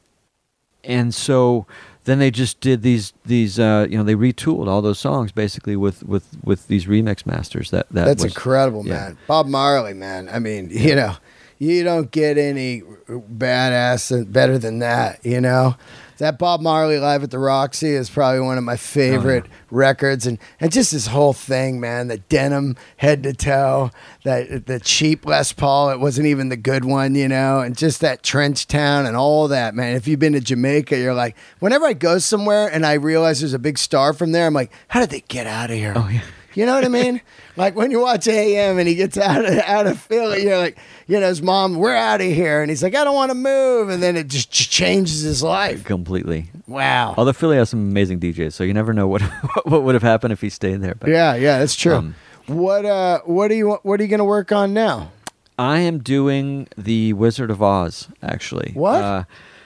and so. Then they just did these these uh, you know, they retooled all those songs basically with, with, with these remix masters. That, that That's was, incredible, yeah. man. Bob Marley, man. I mean, you know, you don't get any badass and better than that, you know? That Bob Marley Live at the Roxy is probably one of my favorite Oh, yeah. records. And, and just this whole thing, man, the denim head to toe, that the cheap Les Paul, it wasn't even the good one, you know? And just that Trench Town and all that, man. If you've been to Jamaica, you're like, whenever I go somewhere and I realize there's a big star from there, I'm like, how did they get out of here? Oh yeah. You know what I mean? Like when you watch A M and he gets out of out of Philly, you're like, you know, his mom, we're out of here. And he's like, I don't want to move. And then it just ch- changes his life. Completely. Wow. Although Philly has some amazing D Js, so you never know what what would have happened if he stayed there. But Yeah, yeah, that's true. Um, what uh what are you what are you gonna work on now? I am doing the Wizard of Oz, actually. What? Uh,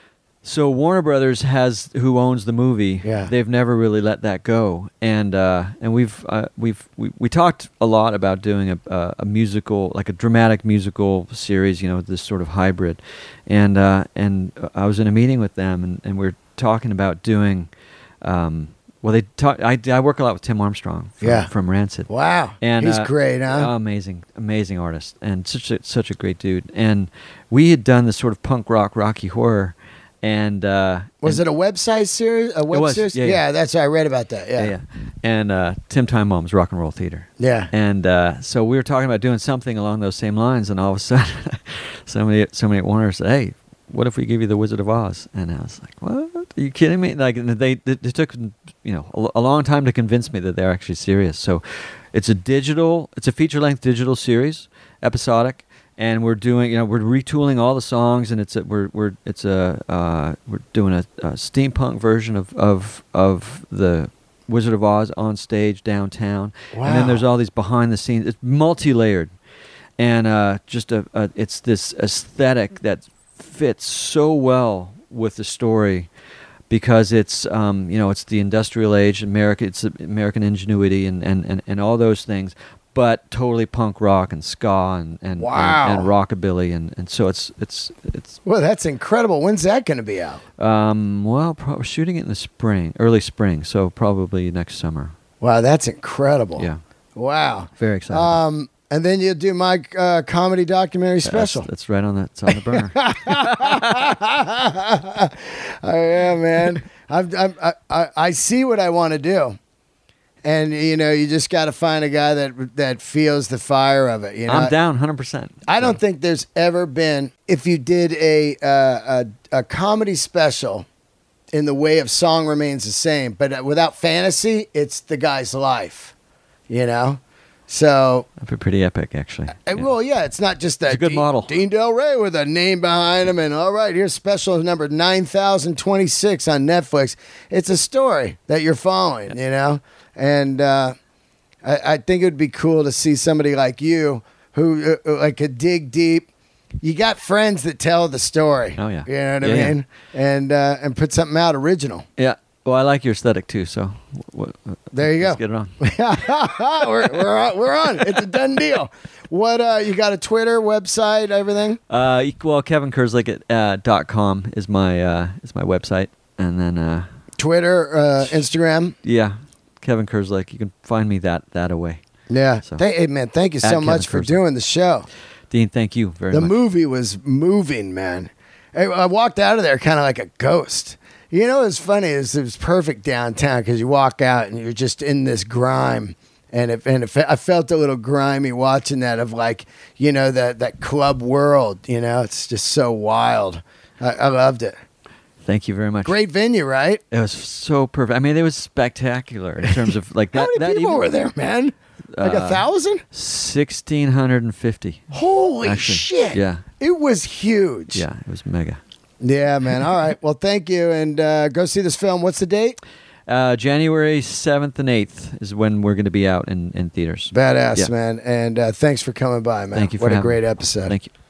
so Warner Brothers has who owns the movie. Yeah. They've never really let that go, and uh, and we've uh, we've we, we talked a lot about doing a, a a musical, like a dramatic musical series. You know, this sort of hybrid, and uh, and I was in a meeting with them, and, and we we're talking about doing. Um, well, they talk. I, I work a lot with Tim Armstrong from, Yeah. from Rancid. Wow. And he's uh, great, huh? oh, amazing, amazing artist, and such a such a great dude. And we had done this sort of punk rock, Rocky Horror, and uh, Was and, it a website series? A web was, series? yeah, yeah. that's I read about that. Yeah. yeah, yeah. And uh, Tim Time Bomb's Rock and Roll Theater. Yeah. And uh, so we were talking about doing something along those same lines, and all of a sudden, somebody somebody at Warner said, "Hey, what if we give you the Wizard of Oz?" And I was like, "What? Are you kidding me?" Like they they, they took you know a, a long time to convince me that they're actually serious. So it's a digital, it's a feature length digital series, episodic, and we're doing you know we're retooling all the songs, and it's a, we're we're it's a uh, we're doing a, a steampunk version of of of the Wizard of Oz on stage downtown, Wow. and then there's all these behind the scenes. It's multi-layered, and uh, just a, a it's this aesthetic that fits so well with the story, because it's um, you know it's the industrial age, America, it's American ingenuity and, and, and, and all those things, but totally punk rock and ska and and, Wow. and, and rockabilly, and, and so it's it's it's Well, that's incredible. When's that going to be out? um, well, pro- we're shooting it in the spring, early spring, so probably next summer. Wow, that's incredible. Yeah, Wow. very excited. Um, and then you'll do my uh, comedy documentary special. That's, that's right on the it's on the burner. Oh, yeah, man. I've, I've, I, I, I see what I want to do. And, you know, you just got to find a guy that that feels the fire of it. You know? I'm down one hundred percent. I don't think there's ever been, if you did a, uh, a a comedy special in the way of Song Remains the Same, but without fantasy, it's the guy's life, you know? So, That'd be pretty epic, actually. uh, Yeah. well, yeah, it's not just that. It's a good Dean, model. Dean Del Rey with a name behind him, and all right, here's special number nine thousand twenty-six on Netflix. It's a story that you're following, you know? And uh, I, I think it would be cool to see somebody like you who uh, like could dig deep. You got friends that tell the story. Oh, yeah. You know what Yeah, I yeah. mean? And uh, and put something out original. Yeah. Well, I like your aesthetic too, so w- w- There you let's go. get it on. we're, we're, on, we're on. It's a done deal. What, uh, you got a Twitter, website, everything? Uh, you- well, Kevin Kerslick at uh, dot com is my uh, is my website, and then uh, Twitter, uh, Instagram. yeah, Kevin Kerslick. You can find me that that away. Yeah. So- Th- hey, man, thank you At so much Kevin for Kerslick. doing the show. Dean, thank you very The much. movie was moving, man. I, I walked out of there kind of like a ghost. You know, what's funny is it was perfect downtown because you walk out and you're just in this grime. And it, and it, fe- I felt a little grimy watching that of like, you know, that, that club world, you know, it's just so wild. I, I loved it. Thank you very much. Great venue, right? It was so perfect. I mean, it was spectacular in terms of like that. How many that people even- were there, man? Like a Uh, thousand? sixteen hundred and fifty. Holy actually, shit. yeah. It was huge. Yeah, it was mega. Yeah, man. All right. Well, thank you. And uh, go see this film. What's the date? Uh, January seventh and eighth is when we're going to be out in, in theaters. Badass, Yeah. man. And uh, thanks for coming by, man. Thank you for What a having great me. episode. Thank you.